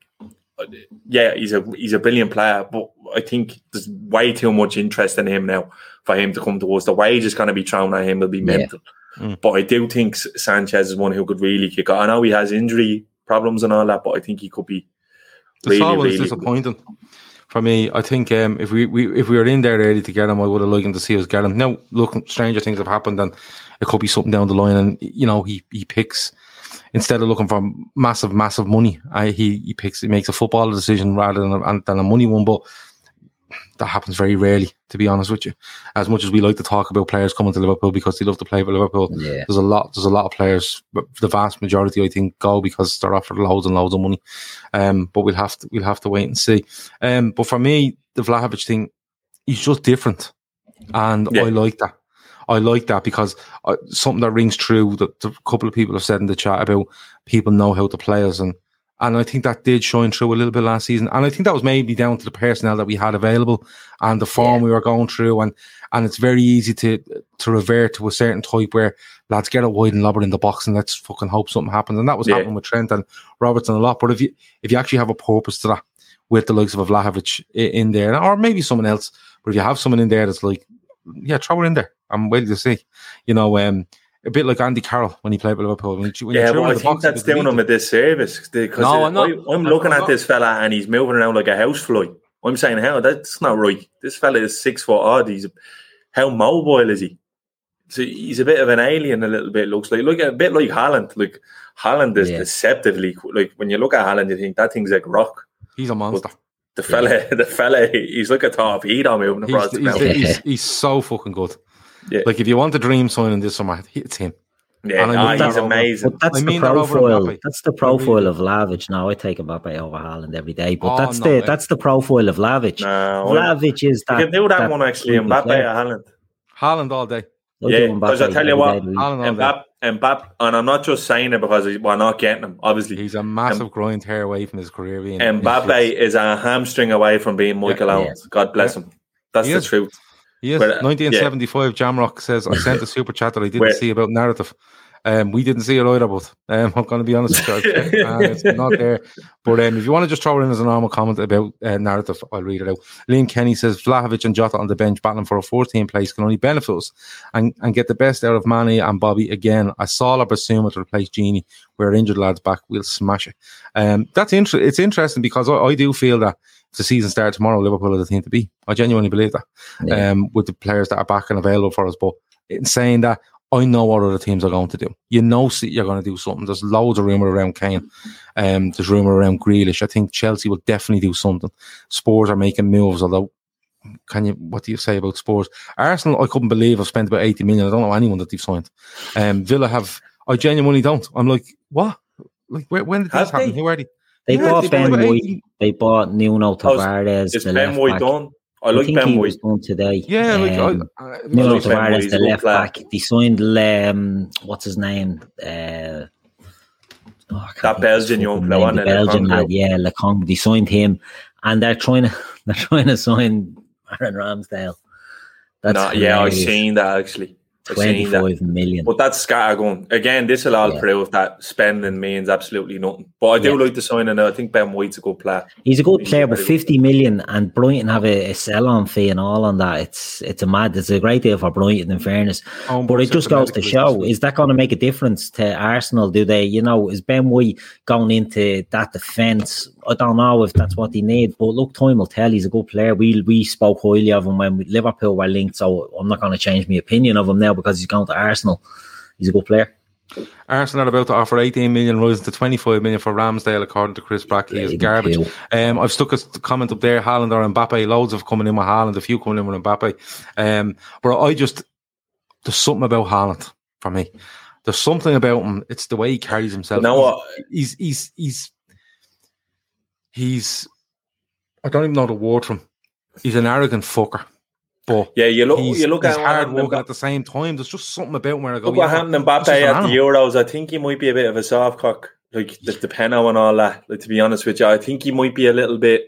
Yeah, he's a he's a brilliant player, but I think there's way too much interest in him now for him to come to us. The wage is going to be thrown at him will be mental. Yeah. Mm. But I do think Sanchez is one who could really kick on. I know he has injury problems and all that, but I think he could be the really, Saul was really disappointing. Good. For me, I think um, if we, we if we were in there ready to get him, I would have liked him to see us get him. Now, look, stranger things have happened, and it could be something down the line. And you know, he he picks instead of looking for massive, massive money, I, he he picks he makes a football decision rather than a, than a money one. But that happens very rarely, to be honest with you. As much as we like to talk about players coming to Liverpool because they love to play for Liverpool, yeah. there's a lot there's a lot of players, but the vast majority I think go because they're offered loads and loads of money. Um, but we'll have to we'll have to wait and see. Um, but for me, the Vlahovic thing, he's just different, and yeah. I like that. I like that because uh, something that rings true that a couple of people have said in the chat about people know how to play us, and and I think that did shine through a little bit last season. And I think that was maybe down to the personnel that we had available and the form yeah. we were going through. And and it's very easy to to revert to a certain type where lads get it wide and lob it in the box and let's fucking hope something happens. And that was yeah. happening with Trent and Robertson a lot. But if you if you actually have a purpose to that with the likes of a Vlahovic in there, or maybe someone else, but if you have someone in there that's like, yeah, throw it in there. I'm waiting to see. You know, um, a bit like Andy Carroll when he played with Liverpool. When you, when yeah, well, I think that's doing him a disservice because no, I'm, not, I, I'm looking I'm at not. this fella and he's moving around like a housefly. I'm saying, hell, that's not right. This fella is six foot odd. He's how mobile is he? So he's a bit of an alien. A little bit looks like, look a bit like Haaland. Like Haaland is yeah. deceptively like when you look at Haaland, you think that thing's like rock. He's a monster. But the fella, yeah. the fella, he's like a torpedo moving across he's, the he's, he's, he's so fucking good. Yeah. Like if you want a dream signing this summer, it's him. Yeah, and I mean, oh, he's amazing. But that's I mean the profile. That that's the profile of Vlahovic. Now I take Mbappe over Haaland every day, but oh, that's no, the that's the profile of Vlahovic. No, Vlahovic is that. You can do that, that one actually. Mbappe or Haaland. Haaland all day. I'll yeah, because I tell you what, Mbappe, Mbappe, and I'm not just saying it because we're not getting him. Obviously, he's a massive M- grind hair away from his career. Being Mbappe is a hamstring away from being Michael yeah, Owens. Yeah. God bless yeah. him. That's he the is. truth. He is. But, nineteen seventy-five, yeah. Jamrock says, I sent a super chat that I didn't Where? see about narrative. Um, we didn't see it either, but um, I'm going to be honest with you. uh, it's not there. But um, if you want to just throw it in as a normal comment about uh, narrative, I'll read it out. Liam Kenny says, Vlahovic and Jota on the bench battling for a fourth-team place can only benefit us and, and get the best out of Mane and Bobby again. I saw Basuma to replace Genie. We're injured lads back. We'll smash it. Um, that's inter- It's interesting because I, I do feel that if the season starts tomorrow, Liverpool are the team to be. I genuinely believe that yeah. um, with the players that are back and available for us. But in saying that, I know what other teams are going to do. You know you're going to do something. There's loads of rumour around Kane. Um, there's rumour around Grealish. I think Chelsea will definitely do something. Spurs are making moves, although, can you? What do you say about Spurs? Arsenal, I couldn't believe have spent about eighty million. I don't know anyone that they've signed. Um, Villa have, I genuinely don't. I'm like, what? Like, where, when did this happen? Who are they? They yeah, bought they Ben White. They bought Nuno Tavares. Is Ben White done? I, I like think Ben he White. was done today. Yeah, um, like I, I, Nuno like Tavares, the left back. They signed um, what's his name? Uh, Oh, that Belgian young player, the Belgian lad, yeah, Lecombe. They signed him, and they're trying to they're trying to sign Aaron Ramsdale. That's no, yeah, I've seen that actually. Twenty-five million. But that's scattergun. Again, this will all yeah. prove that spending means absolutely nothing. But I do yeah. like the signing. I think Ben White's a good player. He's a good He's player, but fifty good. million and Brighton have a, a sell-on fee and all on that. It's it's a mad. It's a great deal for Brighton, in fairness. Oh, but it just goes to show: is that going to make a difference to Arsenal? Do they, you know, is Ben White going into that defence? I don't know if that's what they need. But look, time will tell. He's a good player. We we spoke highly of him when Liverpool were linked, so I'm not going to change my opinion of him now because he's going to Arsenal. He's a good player. Arsenal are about to offer eighteen million, rising to twenty-five million for Ramsdale, according to Chris Brackley. Is garbage. Um, I've stuck a comment up there. Haaland or Mbappe. Loads of coming in with Haaland. A few coming in with Mbappe. Um, but I just there's something about Haaland for me. There's something about him. It's the way he carries himself. No, uh, he's he's he's he's. I don't even know the word for him. He's an arrogant fucker. But yeah, you look, you look he's at hard working at the same time. There's just something about him where I go. Look what happened to Mbappe at the Euros. I think he might be a bit of a soft cock, like the, the penalty and all that. Like, to be honest with you, I think he might be a little bit.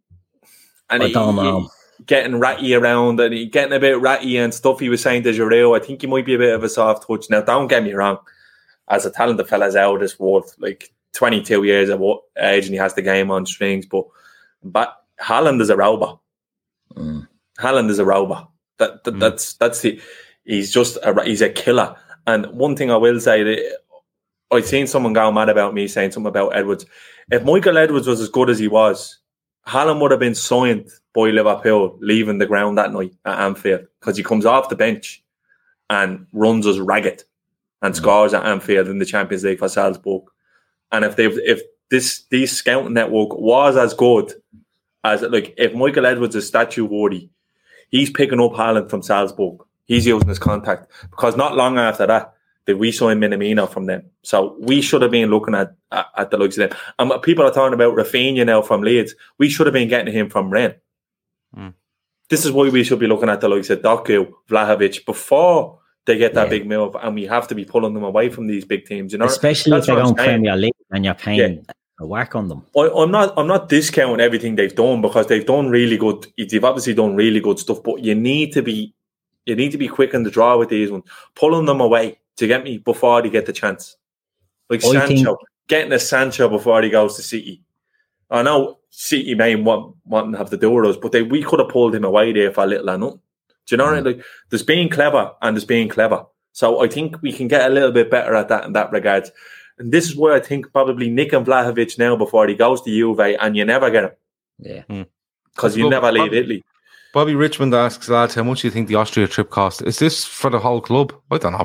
And I he, don't know. He, getting ratty around and he getting a bit ratty and stuff. He was saying to Giroud, I think he might be a bit of a soft touch. Now, don't get me wrong. As a talented fella's out of this world, like twenty-two years of age, and he has the game on strings. But but Haaland is a robot. Mm. Haaland is a robot. That, that mm. that's that's the he's just a, he's a killer. And one thing I will say, that I've seen someone go mad about me saying something about Edwards. If Michael Edwards was as good as he was, Haaland would have been signed by Liverpool leaving the ground that night at Anfield, because he comes off the bench and runs us ragged and mm. scores at Anfield in the Champions League for Salzburg. And if they if this this scouting network was as good as, like, if Michael Edwards is statue worthy, he's picking up Haaland from Salzburg. He's using his contact, because not long after that did we sign Minamino from them. So we should have been looking at at, at the likes of them. And people are talking about Rafinha now from Leeds. We should have been getting him from Rennes. Mm. This is why we should be looking at the likes of Doku, Vlahovic before they get that yeah. big move, and we have to be pulling them away from these big teams. You know, especially That's if they're on Premier League and you're paying. Yeah. A whack on them. I, I'm not. I'm not discounting everything they've done, because they've done really good. They've obviously done really good stuff. But you need to be, you need to be quick on the draw with these ones, pulling them away to get me before they get the chance. Like I Sancho, think, getting a Sancho before he goes to City. I know City may want want to have to do with us, but they we could have pulled him away there for a little or nothing. Do you know mm. what I mean? Like, there's being clever and there's being clever. So I think we can get a little bit better at that in that regard. And this is where I think probably Nick and Vlahovic now, before he goes to Juve, and you never get him. Yeah. Because you never leave Bobby, Italy. Bobby Richmond asks, lads, how much do you think the Austria trip cost? Is this for the whole club? I don't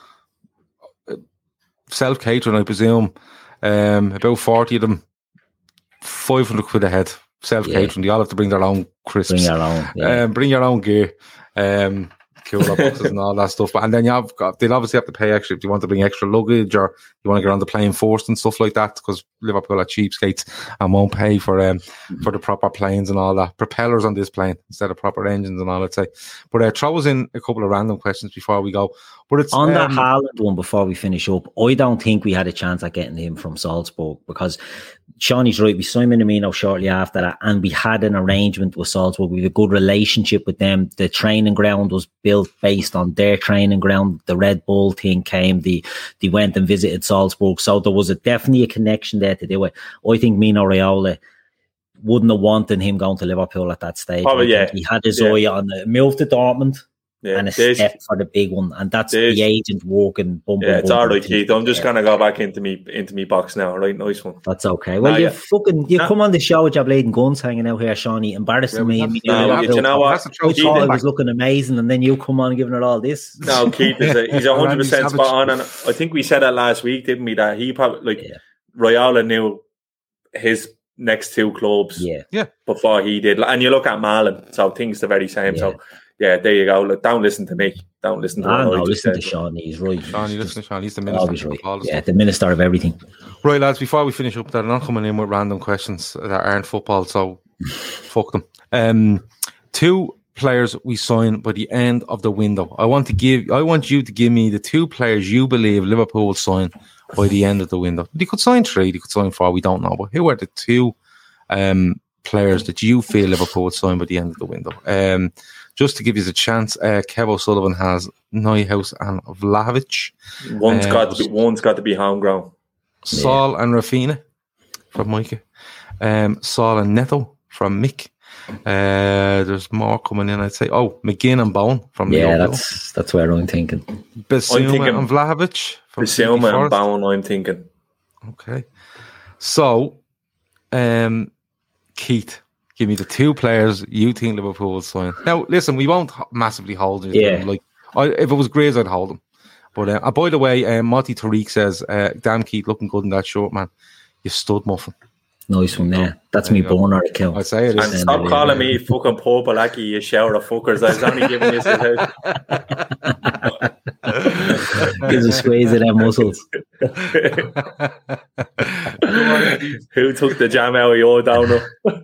know. Self-catering, I presume. Um, about forty of them. five hundred quid a head. Self-catering. Yeah. They all have to bring their own crisps. Bring your own. Yeah. Um, bring your own gear. Um... cooler boxes and all that stuff, but and then you have got they'll obviously have to pay extra if you want to bring extra luggage, or you want to get on the plane first and stuff like that, because Liverpool are cheapskates and won't pay for um for the proper planes and all that, propellers on this plane instead of proper engines and all, I'd say. But uh, throw us in a couple of random questions before we go. But it's on um, that Haaland one before we finish up. I don't think we had a chance at getting him from Salzburg, because Shawnee's right, we signed Minamino shortly after that, and we had an arrangement with Salzburg. We had a good relationship with them. The training ground was built based on their training ground. The Red Bull thing came, the, they went and visited Salzburg. So there was a, definitely a connection there to do it. I think Mino Raiola wouldn't have wanted him going to Liverpool at that stage. Oh, yeah. He had his yeah. eye on the move to Dortmund. Yeah, and a step for the big one, and that's the agent walking. Bum, yeah, bum, it's bum, all right, Keith. I'm just gonna go back into me into me box now. Right, nice one. That's okay. Well, nah, you yeah. fucking you nah. come on the show with your bleeding guns hanging out here, Shawnee, embarrassing yeah, me. No, you know what? I thought it was looking amazing, and then you come on giving it all this. No, Keith is a, he's a hundred percent spot on, and I think we said that last week, didn't we? That he probably like yeah. Raiola knew his next two clubs, yeah, yeah, before he did. And you look at Marlon, so things are very same. Yeah. So. Yeah, there you go. Look, don't listen to me. Don't listen to me. No, no, listen to Sean. He's right. Sean, you listen to Sean. He's the minister. Always right. Yeah, the minister of everything. Right, lads, before we finish up, they're not coming in with random questions that aren't football, so fuck them. Um, two players we sign by the end of the window. I want to give. I want you to give me the two players you believe Liverpool will sign by the end of the window. They could sign three, they could sign four, we don't know. But who are the two um, players that you feel Liverpool would sign by the end of the window? Um, just to give you a chance, uh, Kev O'Sullivan has Neuhaus and Vlahovic. One's uh, got to be, one's got to be homegrown. Saul yeah. and Rafinha from Micah. Um, Saul and Neto from Mick. Uh, there's more coming in, I'd say. Oh, McGinn and Bowen from yeah, Liverpool. that's that's where I'm thinking. Bissouma and Vlahovic from Bissouma and Bowen, I'm thinking. Okay. So, um, Keith, give me the two players you think Liverpool will sign. Now, listen, we won't massively hold it. Yeah. Like, I, if it was Grays, I'd hold them. But uh, by the way, uh, Monty Tariq says, uh, damn Keith, looking good in that shirt, man. You stud muffin. Nice one there. That's there me born out of kill. I say it is. And stop calling me fucking Pope Lucky, you shower of fuckers. I was only giving you some help. Gives a squeeze of them muscles. Who took the jam out of your downer?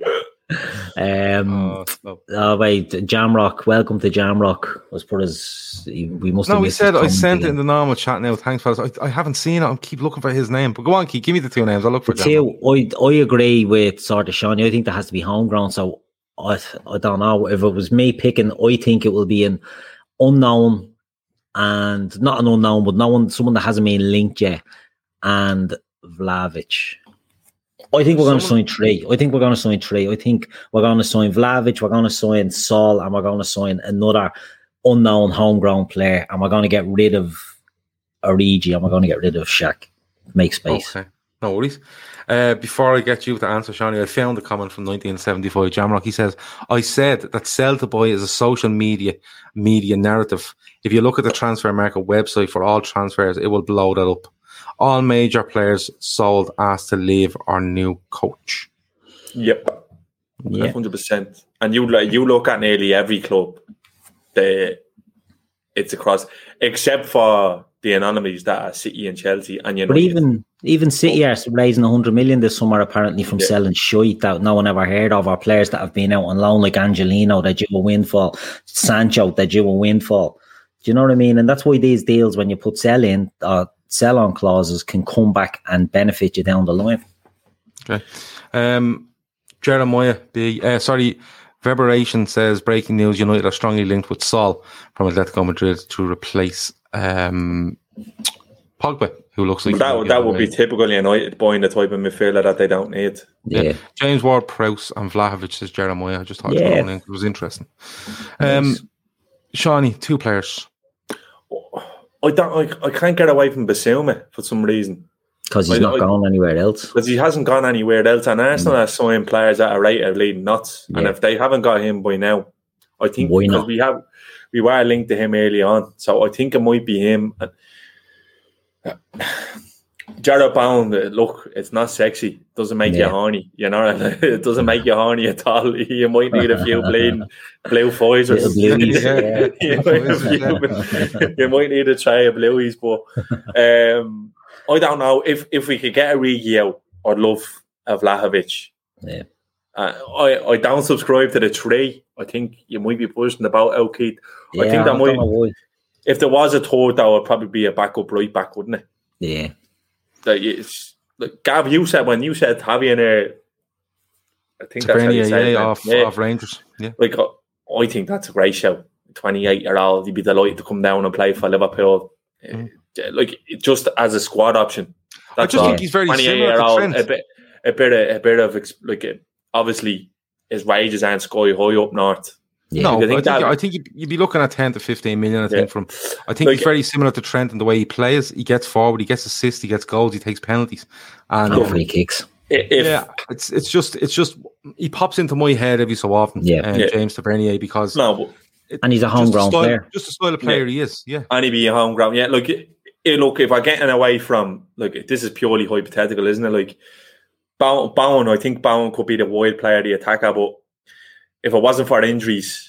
Um, oh, oh wait, Jamrock. Welcome to Jamrock. Was put as we must. No, he said I sent again. It in the normal chat now. Thanks, fellas. I, I haven't seen it. I keep looking for his name. But go on, Keith. Give me the two names. I'll look for two. I I agree with sort of Shawnee. I think there has to be homegrown. So I I don't know if it was me picking. I think it will be an unknown and not an unknown, but no one, someone that hasn't been linked yet, and Vlahovic. I think we're going to sign three. I think we're going to sign three. I think we're going to sign Vlahovic, we're going to sign Saul, and we're going to sign another unknown homegrown player, and we're going to get rid of Origi, and we're going to get rid of Shaq. Make space. Okay, no worries. Uh, before I get you to answer, Shawnee, I found a comment from nineteen seventy-five. Jamrock, he says, I said that sell to buy is a social media media narrative. If you look at the transfer market website for all transfers, it will blow that up. All major players sold, asked to leave or new coach. Yep, yeah, hundred percent. And you like you look at nearly every club, the it's across except for the anomalies that are City and Chelsea. And you know, but even even City are raising a hundred million this summer apparently from yeah. selling shite that no one ever heard of, or players that have been out on loan like Angelino that due a windfall, Sancho that due a windfall. Do you know what I mean? And that's why these deals, when you put sell in or uh, sell on clauses, can come back and benefit you down the line. Okay. Um, Jeremiah B. Uh, sorry, Verberation says breaking news: United are strongly linked with Saul from Atletico Madrid to replace um, Pogba, who looks like that. That would be typical United buying the type of midfielder that they don't need. Yeah. yeah. James Ward-Prowse and Vlahovic says Jeremiah. I just thought yeah. it was interesting. Um, nice. Shawnee, two players. I don't. I, I can't get away from Bissouma for some reason. Because he's I, not I, gone anywhere else. Because he hasn't gone anywhere else. And Arsenal mm. are signed players that are right at leading nuts. Yeah. And if they haven't got him by now, I think Why because not? we have we were linked to him early on. So I think it might be him. And, uh, Jarrod Bowen, look, it's not sexy. It doesn't make yeah. you horny. You know, it doesn't make you horny at all. You might need a few bleeding blue Pfizers. Blueies, yeah. you, might you might need a tray of blueies, but um, I don't know if if we could get a Origi out. I'd love a Vlahovic. Yeah. Uh, I I don't subscribe to the three. I think you might be pushing about out, Keith. Yeah, I think that I might. If there was a third, that would probably be a backup right back, wouldn't it? Yeah. That it's, like, Gav, you said when you said Javi in there, I think that's how you said yeah, it. Off, yeah. off Rangers. Yeah. Like I think that's a great show. twenty-eight year old, he'd be delighted to come down and play for Liverpool. Mm. Uh, like just as a squad option. That's I just think he's very similar to Trent. A bit, a bit of, a bit of like obviously his wages aren't sky high up north. Yeah. No, I think, I think, that, I think you'd, you'd be looking at ten to fifteen million. I yeah. think from. I think like, he's very similar to Trent in the way he plays. He gets forward, he gets assists, he gets goals, he takes penalties, and um, free kicks. If, yeah, it's it's just it's just he pops into my head every so often. Yeah, um, yeah. James Tavernier because no, it, and he's a homegrown player. Just a style of player yeah. he is. Yeah, and he be a homegrown. Yeah, look, it, it, look. If I'm getting away from like this is purely hypothetical, isn't it? Like Bowen, Bowen I think Bowen could be the wide player, the attacker, but if it wasn't for injuries,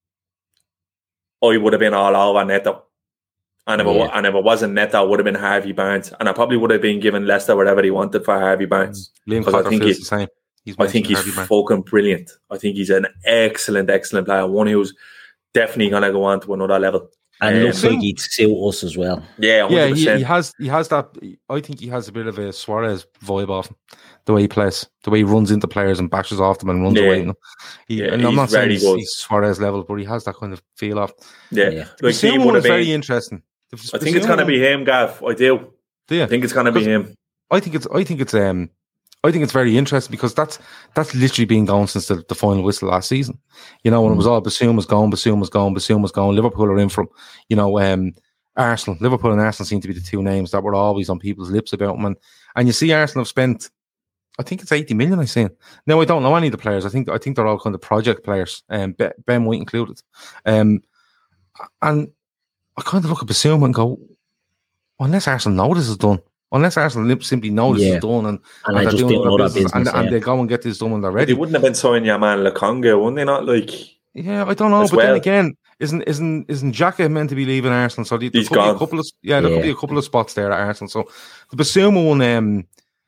I would have been all over Neto. And if, yeah. it, and if it wasn't Neto, it would have been Harvey Barnes. And I probably would have been given Leicester whatever he wanted for Harvey Barnes. Liam Cotter feels the same. He's I think he's fucking brilliant. I think he's an excellent, excellent player. One who's definitely going to go on to another level. And um, looks like he'd suit us as well. Yeah, one hundred percent. Yeah, he, he has. He has that. I think he has a bit of a Suarez vibe off him. The way he plays, the way he runs into players and bashes off them and runs yeah. away. Them. He, yeah, and I'm not saying he's, good. he's Suarez level, but he has that kind of feel off. Yeah, yeah. like the one is very been, interesting. The, I think it's going to be him, Gav. I do. Yeah, I think it's going to be him. I think it's. I think it's. Um, I think it's very interesting because that's that's literally been going since the, the final whistle last season. You know, when mm. it was all Bassoon was gone, Bassoon was gone, Bassoon was gone. Liverpool are in from, you know, um, Arsenal. Liverpool and Arsenal seem to be the two names that were always on people's lips about them. And, and you see Arsenal have spent, I think it's eighty million, I seen. Now, I don't know any of the players. I think I think they're all kind of project players, um, Ben White included. Um, and I kind of look at Bassoon and go, unless Arsenal know this is done, unless Arsenal simply know this yeah. is done and, and, and, just doing know business, business, and, yeah. and they go and get this done when they're ready. They wouldn't have been signing your man Lukonga, wouldn't they? Not like yeah, I don't know. But well. then again, isn't isn't isn't Xhaka meant to be leaving Arsenal? So there He's could gone. be a couple of yeah, there yeah. could be a couple of spots there at Arsenal. So the Basuma one, um,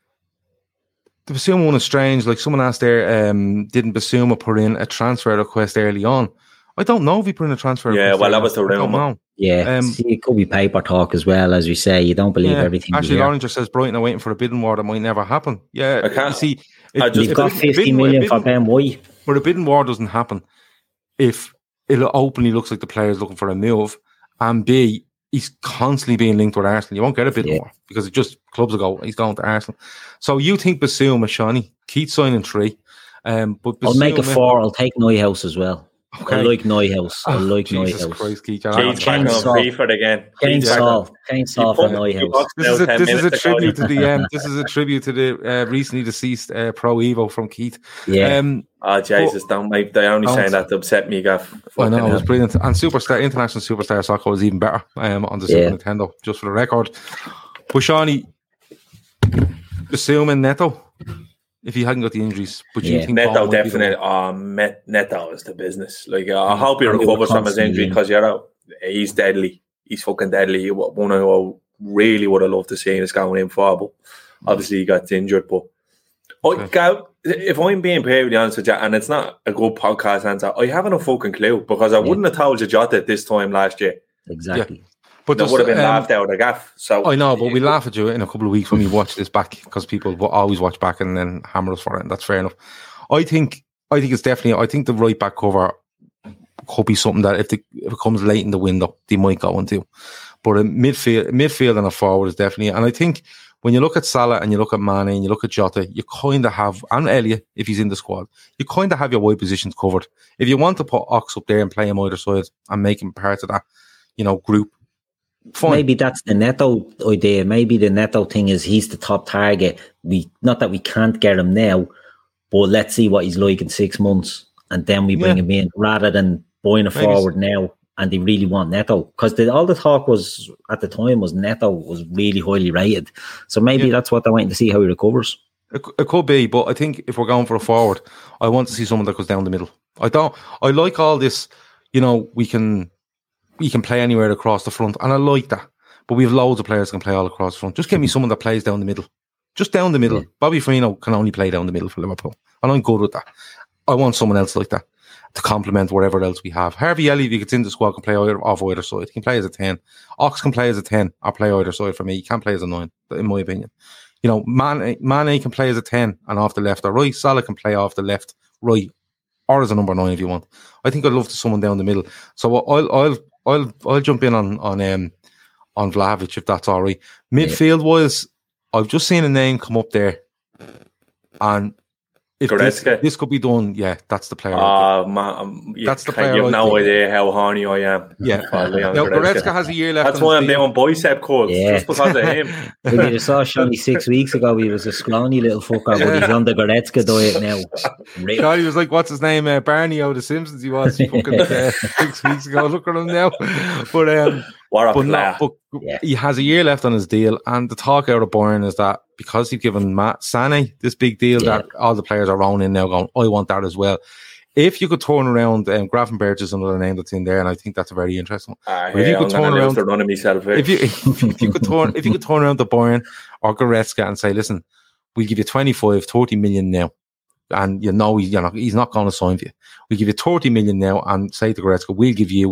the Basuma one is strange. Like someone asked there, um, didn't Basuma put in a transfer request early on? I don't know if he put in a transfer. Yeah, request well, early that was the rumor. Yeah, um, see, it could be paper talk as well, as we say. You don't believe yeah, everything. Ashley Lawrence says Brighton are waiting for a bidding war that might never happen. Yeah, I can't. You see, if, I just, you've got fifty bidding, million bidding, for Ben White. But a bidding war doesn't happen if it openly looks like the player's looking for a move, and B, he's constantly being linked with Arsenal. You won't get a bidding yeah. war because it just clubs will go, he's going to Arsenal. So you think Basuma, Shawnee, Keith signing three. Um, but Basuma, I'll make a four. I'll take Neuhaus as well. Okay. I like Neuhaus. I like oh, Jesus Neuhaus. Christ, Keith. Keith's back on Freeford again. Kane Saul. Kane Saul for Neuhaus. This is a, this is a tribute to the um, this is a tribute to the uh, recently deceased uh, Pro Evo from Keith. Yeah. Um, oh Jesus! But, don't make. They're only saying that to upset me, Gaff. I know it was brilliant. And Superstar International Superstar Soccer was even better um, on the Super yeah. Nintendo, just for the record. But Shawnee, assuming Neto. If he hadn't got the injuries, but you yeah. think Neto definitely, oh, Met, Neto is the business. Like, uh, I hope he recovers from his injury because you're out. He's deadly. He's fucking deadly. One of who I really would have loved to see him is going in for, but obviously he got injured. But okay. I, Gav, if I'm being perfectly honest with you, and it's not a good podcast answer, I haven't a fucking clue because I yeah. wouldn't have told you Jota this time last year. Exactly. Yeah. But that would have been um, laughed out of the gaff. So I know, but we laugh at you in a couple of weeks when we watch this back because people will always watch back and then hammer us for it, and that's fair enough. I think I think it's definitely I think the right back cover could be something that if, the, if it comes late in the window, they might go into. But a midfield midfield and a forward is definitely, and I think when you look at Salah and you look at Mane and you look at Jota, you kind of have, and Elliott, if he's in the squad, you kind of have your wide positions covered. If you want to put Ox up there and play him either side and make him part of that, you know, group, fine. Maybe that's the Neto idea. Maybe the Neto thing is he's the top target. We not that we can't get him now, but let's see what he's like in six months, and then we bring yeah. him in rather than buying a maybe forward now. And they really want Neto because all the talk was at the time was Neto was really highly rated. So maybe yeah. that's what they're waiting to see how he recovers. It, it could be, but I think if we're going for a forward, I want to see someone that goes down the middle. I don't. I like all this. You know, we can we can play anywhere across the front, and I like that. But we have loads of players that can play all across the front. Just give me someone that plays down the middle. Just down the middle. Yeah. Bobby Firmino can only play down the middle for Liverpool, and I'm good with that. I want someone else like that to complement whatever else we have. Harvey Elliott, if he gets in the squad, can play either, off either side. He can play as a ten. Ox can play as a ten or play either side for me. He can't play as a nine, in my opinion. You know, Mane, Mane can play as a ten and off the left or right. Salah can play off the left, right, or as a number nine if you want. I think I'd love to someone down the middle. So I'll I'll I'll I'll jump in on on um on Vlahovic if that's all right. Midfield wise, I've just seen a name come up there, and if this, this could be done, yeah, that's the player. Uh, man, you, that's the player. You have no think. idea how horny I am. Yeah, now, Goretzka has a year left. That's why I'm doing bicep curls, yeah. just because of him. We just saw Shonny six weeks ago. He was a scrawny little fucker, but he's on the Goretzka diet now. God, he was like, what's his name? Uh, Barney out of The Simpsons. He was fucking uh, six weeks ago. Look at him now. But um, what a but, player. Not, but yeah. he has a year left on his deal, and the talk out of Bayern is that because he's given Matt Sané this big deal yeah. that all the players are rolling in now going, I want that as well. If you could turn around, um, Gravenberch is another name that's in there, and I think that's a very interesting one. Uh, if, yeah, you could turn around, the run of myself if you if, if you could turn if you could turn around the Bayern or Goretzka and say, listen, we'll give you twenty-five, thirty million now, and you know, you know he's not going to sign for you. We'll give you thirty million now, and say to Goretzka, we'll give you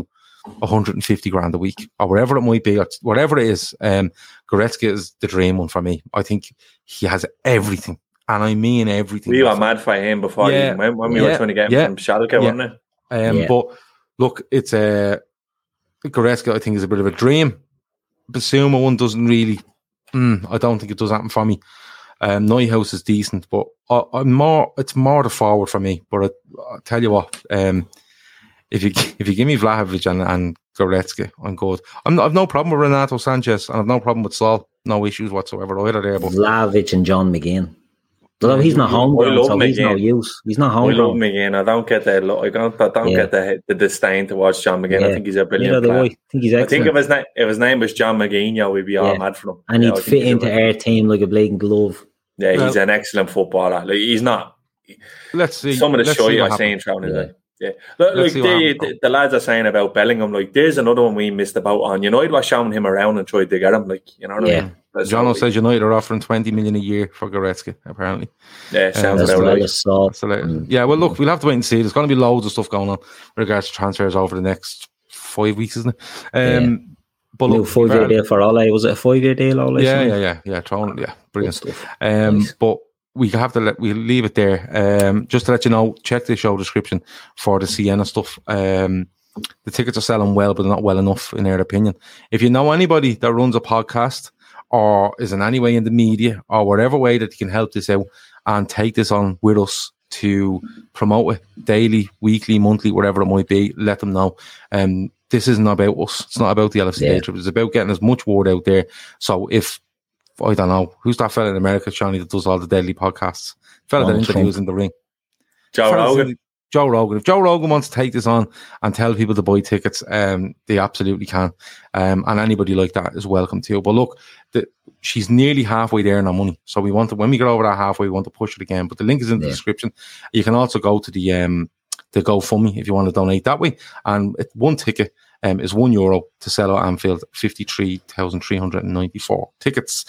one hundred fifty grand a week or whatever it might be, or whatever it is. Um, Goretzka is the dream one for me. I think he has everything, and I mean everything. We were mad for him before yeah, he went when we yeah, were trying to get him yeah, from Schalke, yeah. wasn't it? Um, yeah. But look, it's a uh, Goretzka. I think is a bit of a dream. Basuma one doesn't really. Mm, I don't think it does happen for me. Um, Neuhaus is decent, but I, I'm more. It's more the forward for me. But I, I'll tell you what. Um, if you if you give me Vlahovic and, and Goretzka, I'm good. I'm, I've no problem with Renato Sanchez, and I've no problem with Saul. No issues whatsoever either there. But Vlahovic and John McGinn. Although he's not homegrown, so he's no use. He's not homegrown. I love McGinn. I don't get the I don't, I don't yeah. get the the disdain towards John McGinn. Yeah. I think he's a brilliant player. I think he's excellent. I think if his name if his name was John McGinn, yeah, we'd be all yeah. mad for him. And he'd yeah, fit into our team like a blatant glove. Yeah, he's well, an excellent footballer. Like he's not. Let's see. Some of the show you're saying, Trown, is like, yeah. Look, like the, the, the lads are saying about Bellingham, like there's another one we missed about on. United was showing him around and tried to get him, like you know what yeah. I mean. Jono says United are offering twenty million a year for Goretzka, apparently. Yeah, sounds um, about right. So, so mm. Yeah, well, look, we'll have to wait and see. There's going to be loads of stuff going on with regards to transfers over the next five weeks, isn't it? Um, yeah. But look, five year deal for Ole. Was it a five year deal, Ole? Yeah, yeah, yeah, yeah. Tron, yeah, brilliant stuff. Um, nice. But we have to let we we'll leave it there. Um, just to let you know, check the show description for the Sienna stuff. Um, the tickets are selling well, but not well enough, in their opinion. If you know anybody that runs a podcast or is in any way in the media or whatever way that you can help this out and take this on with us to promote it daily, weekly, monthly, whatever it might be, let them know. Um, this isn't about us. It's not about the L F C yeah. Day Trip. It's about getting as much word out there. So if, I don't know, who's that fella in America, Johnny, that does all the daily podcasts? Fella oh, that interviews Trump. in the ring. Joe Rogan. Joe Rogan. If Joe Rogan wants to take this on and tell people to buy tickets, um, they absolutely can. Um, and anybody like that is welcome too. But look, the, she's nearly halfway there in our money. So we want to, when we get over that halfway, we want to push it again. But the link is in the yeah. description. You can also go to the, um, the GoFundMe if you want to donate that way. And it, one ticket um, is one euro to sell at Anfield, fifty-three thousand three hundred ninety-four tickets.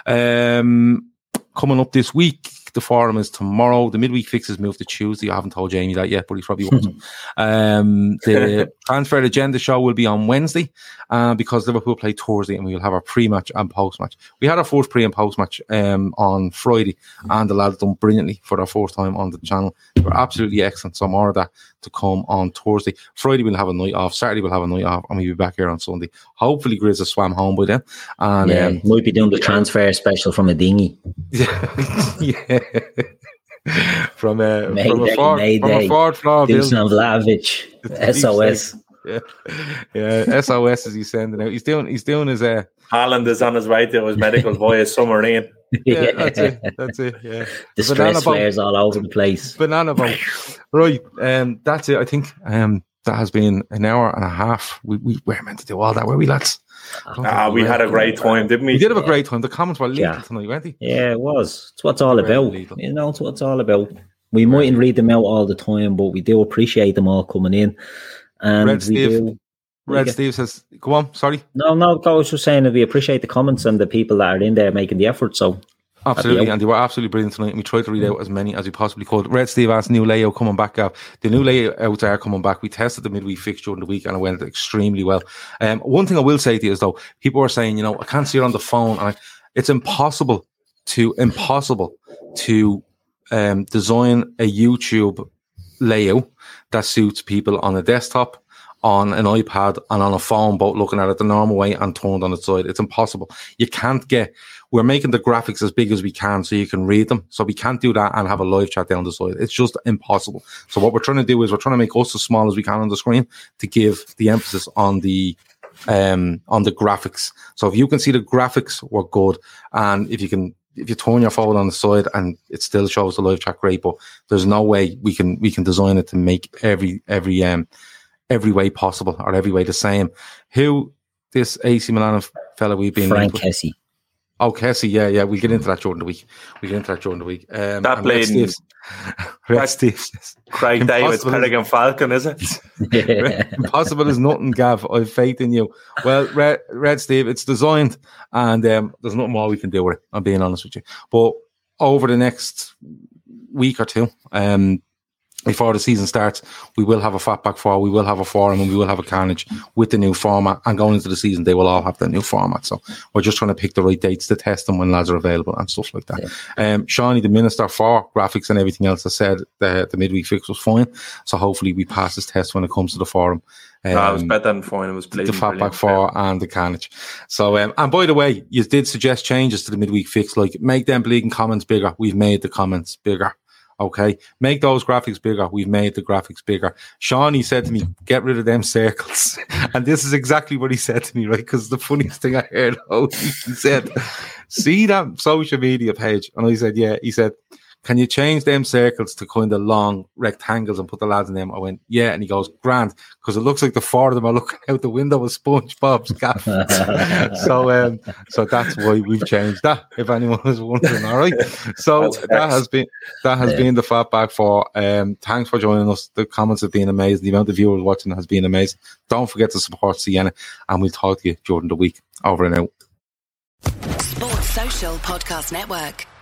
Um, coming up this week, the forum is tomorrow. The midweek fixes move to Tuesday. I haven't told Jamie that yet, but he probably wants them. Um, the transfer agenda show will be on Wednesday uh, because Liverpool play Thursday and we will have our pre-match and post-match. We had our first pre- and post-match um, on Friday and the lads done brilliantly for their first time on the channel. They were absolutely excellent. So more of that to come on Thursday. Friday we'll have a night off. Saturday we'll have a night off and we'll be back here on Sunday. Hopefully Grizz has swam home by then. And, yeah, um, might be doing the transfer special from a dinghy. yeah. from a Mayday, from a Ford, from a Ford floor building. Vlahovic, S O S. Yeah, yeah, S O S is he sending out. He's doing, he's doing his. Uh, Haaland is on his way to his medical via submarine. Yeah, that's it. That's it. Yeah, the stress flares all over the place. Banana boat. Right. Um, that's it. I think. Um, that has been an hour and a half. We we were meant to do all that, were we, lads? Ah, we had a great time, didn't we? We did have a great time. The comments were lethal yeah. tonight, weren't they? Yeah, it was. It's what it's all about. Lethal. You know, it's what it's all about. We mightn't read them out all the time, but we do appreciate them all coming in. And Red we Steve, do. Red Steve says, "Go on, sorry." No, no, I was just saying that we appreciate the comments and the people that are in there making the effort. So. Absolutely, and they were absolutely brilliant tonight. And we tried to read out as many as we possibly could. Red Steve asked, new layout coming back. Uh, the new layouts are coming back. We tested the midweek fixture during the week and it went extremely well. Um, one thing I will say to you is, though, people are saying, you know, I can't see it on the phone. And I, it's impossible to, impossible to um, design a YouTube layout that suits people on a desktop, on an iPad and on a phone, both looking at it the normal way and turned on its side. It's impossible. You can't get, we're making the graphics as big as we can so you can read them. So we can't do that and have a live chat down the side. It's just impossible. So what we're trying to do is we're trying to make us as small as we can on the screen to give the emphasis on the, um, on the graphics. So if you can see the graphics, we're good. And if you can, if you turn your phone on the side and it still shows the live chat, great, but there's no way we can, we can design it to make every, every, um, every way possible or every way the same. Who this A C Milan fella we've been Frank Kessie. Oh, Kessie, yeah, yeah. We'll get into that during the week. We'll get into that during the week. Um, that played Red Steve. Craig Davis, Peregrine Falcon, is it? Yeah. Impossible is nothing, Gav. I have faith in you. Well, Red, Red Steve, it's designed and um, there's nothing more we can do with it, I'm being honest with you. But over the next week or two, um, before the season starts, we will have a Fatback Four, we will have a Forum, and we will have a Carnage with the new format. And going into the season, they will all have the new format. So we're just trying to pick the right dates to test them when lads are available and stuff like that. Yeah. Um, Shawnee, the minister for graphics and everything else, has said the, the midweek fix was fine. So hopefully we pass this test when it comes to the Forum. Um, no, it was better than fine. It was the Fatback Four yeah. and the Carnage. So, um, and by the way, you did suggest changes to the midweek fix, like make them bleeding comments bigger. We've made the comments bigger. Okay, make those graphics bigger. We've made the graphics bigger. Shawnee said to me, get rid of them circles. And this is exactly what he said to me, right? Because the funniest thing I heard, oh, he said, see that social media page? And I said, yeah. He said, can you change them circles to kind of long rectangles and put the lads in them? I went, yeah. And he goes, grand, because it looks like the four of them are looking out the window with SpongeBob's gaff. so um, so that's why we've changed that, if anyone was wondering. All right. So that has been that has yeah. been the Fatback Four. Um, thanks for joining us. The comments have been amazing. The amount of viewers watching has been amazing. Don't forget to support Sienna, and we'll talk to you during the week. Over and out. Sports Social Podcast Network.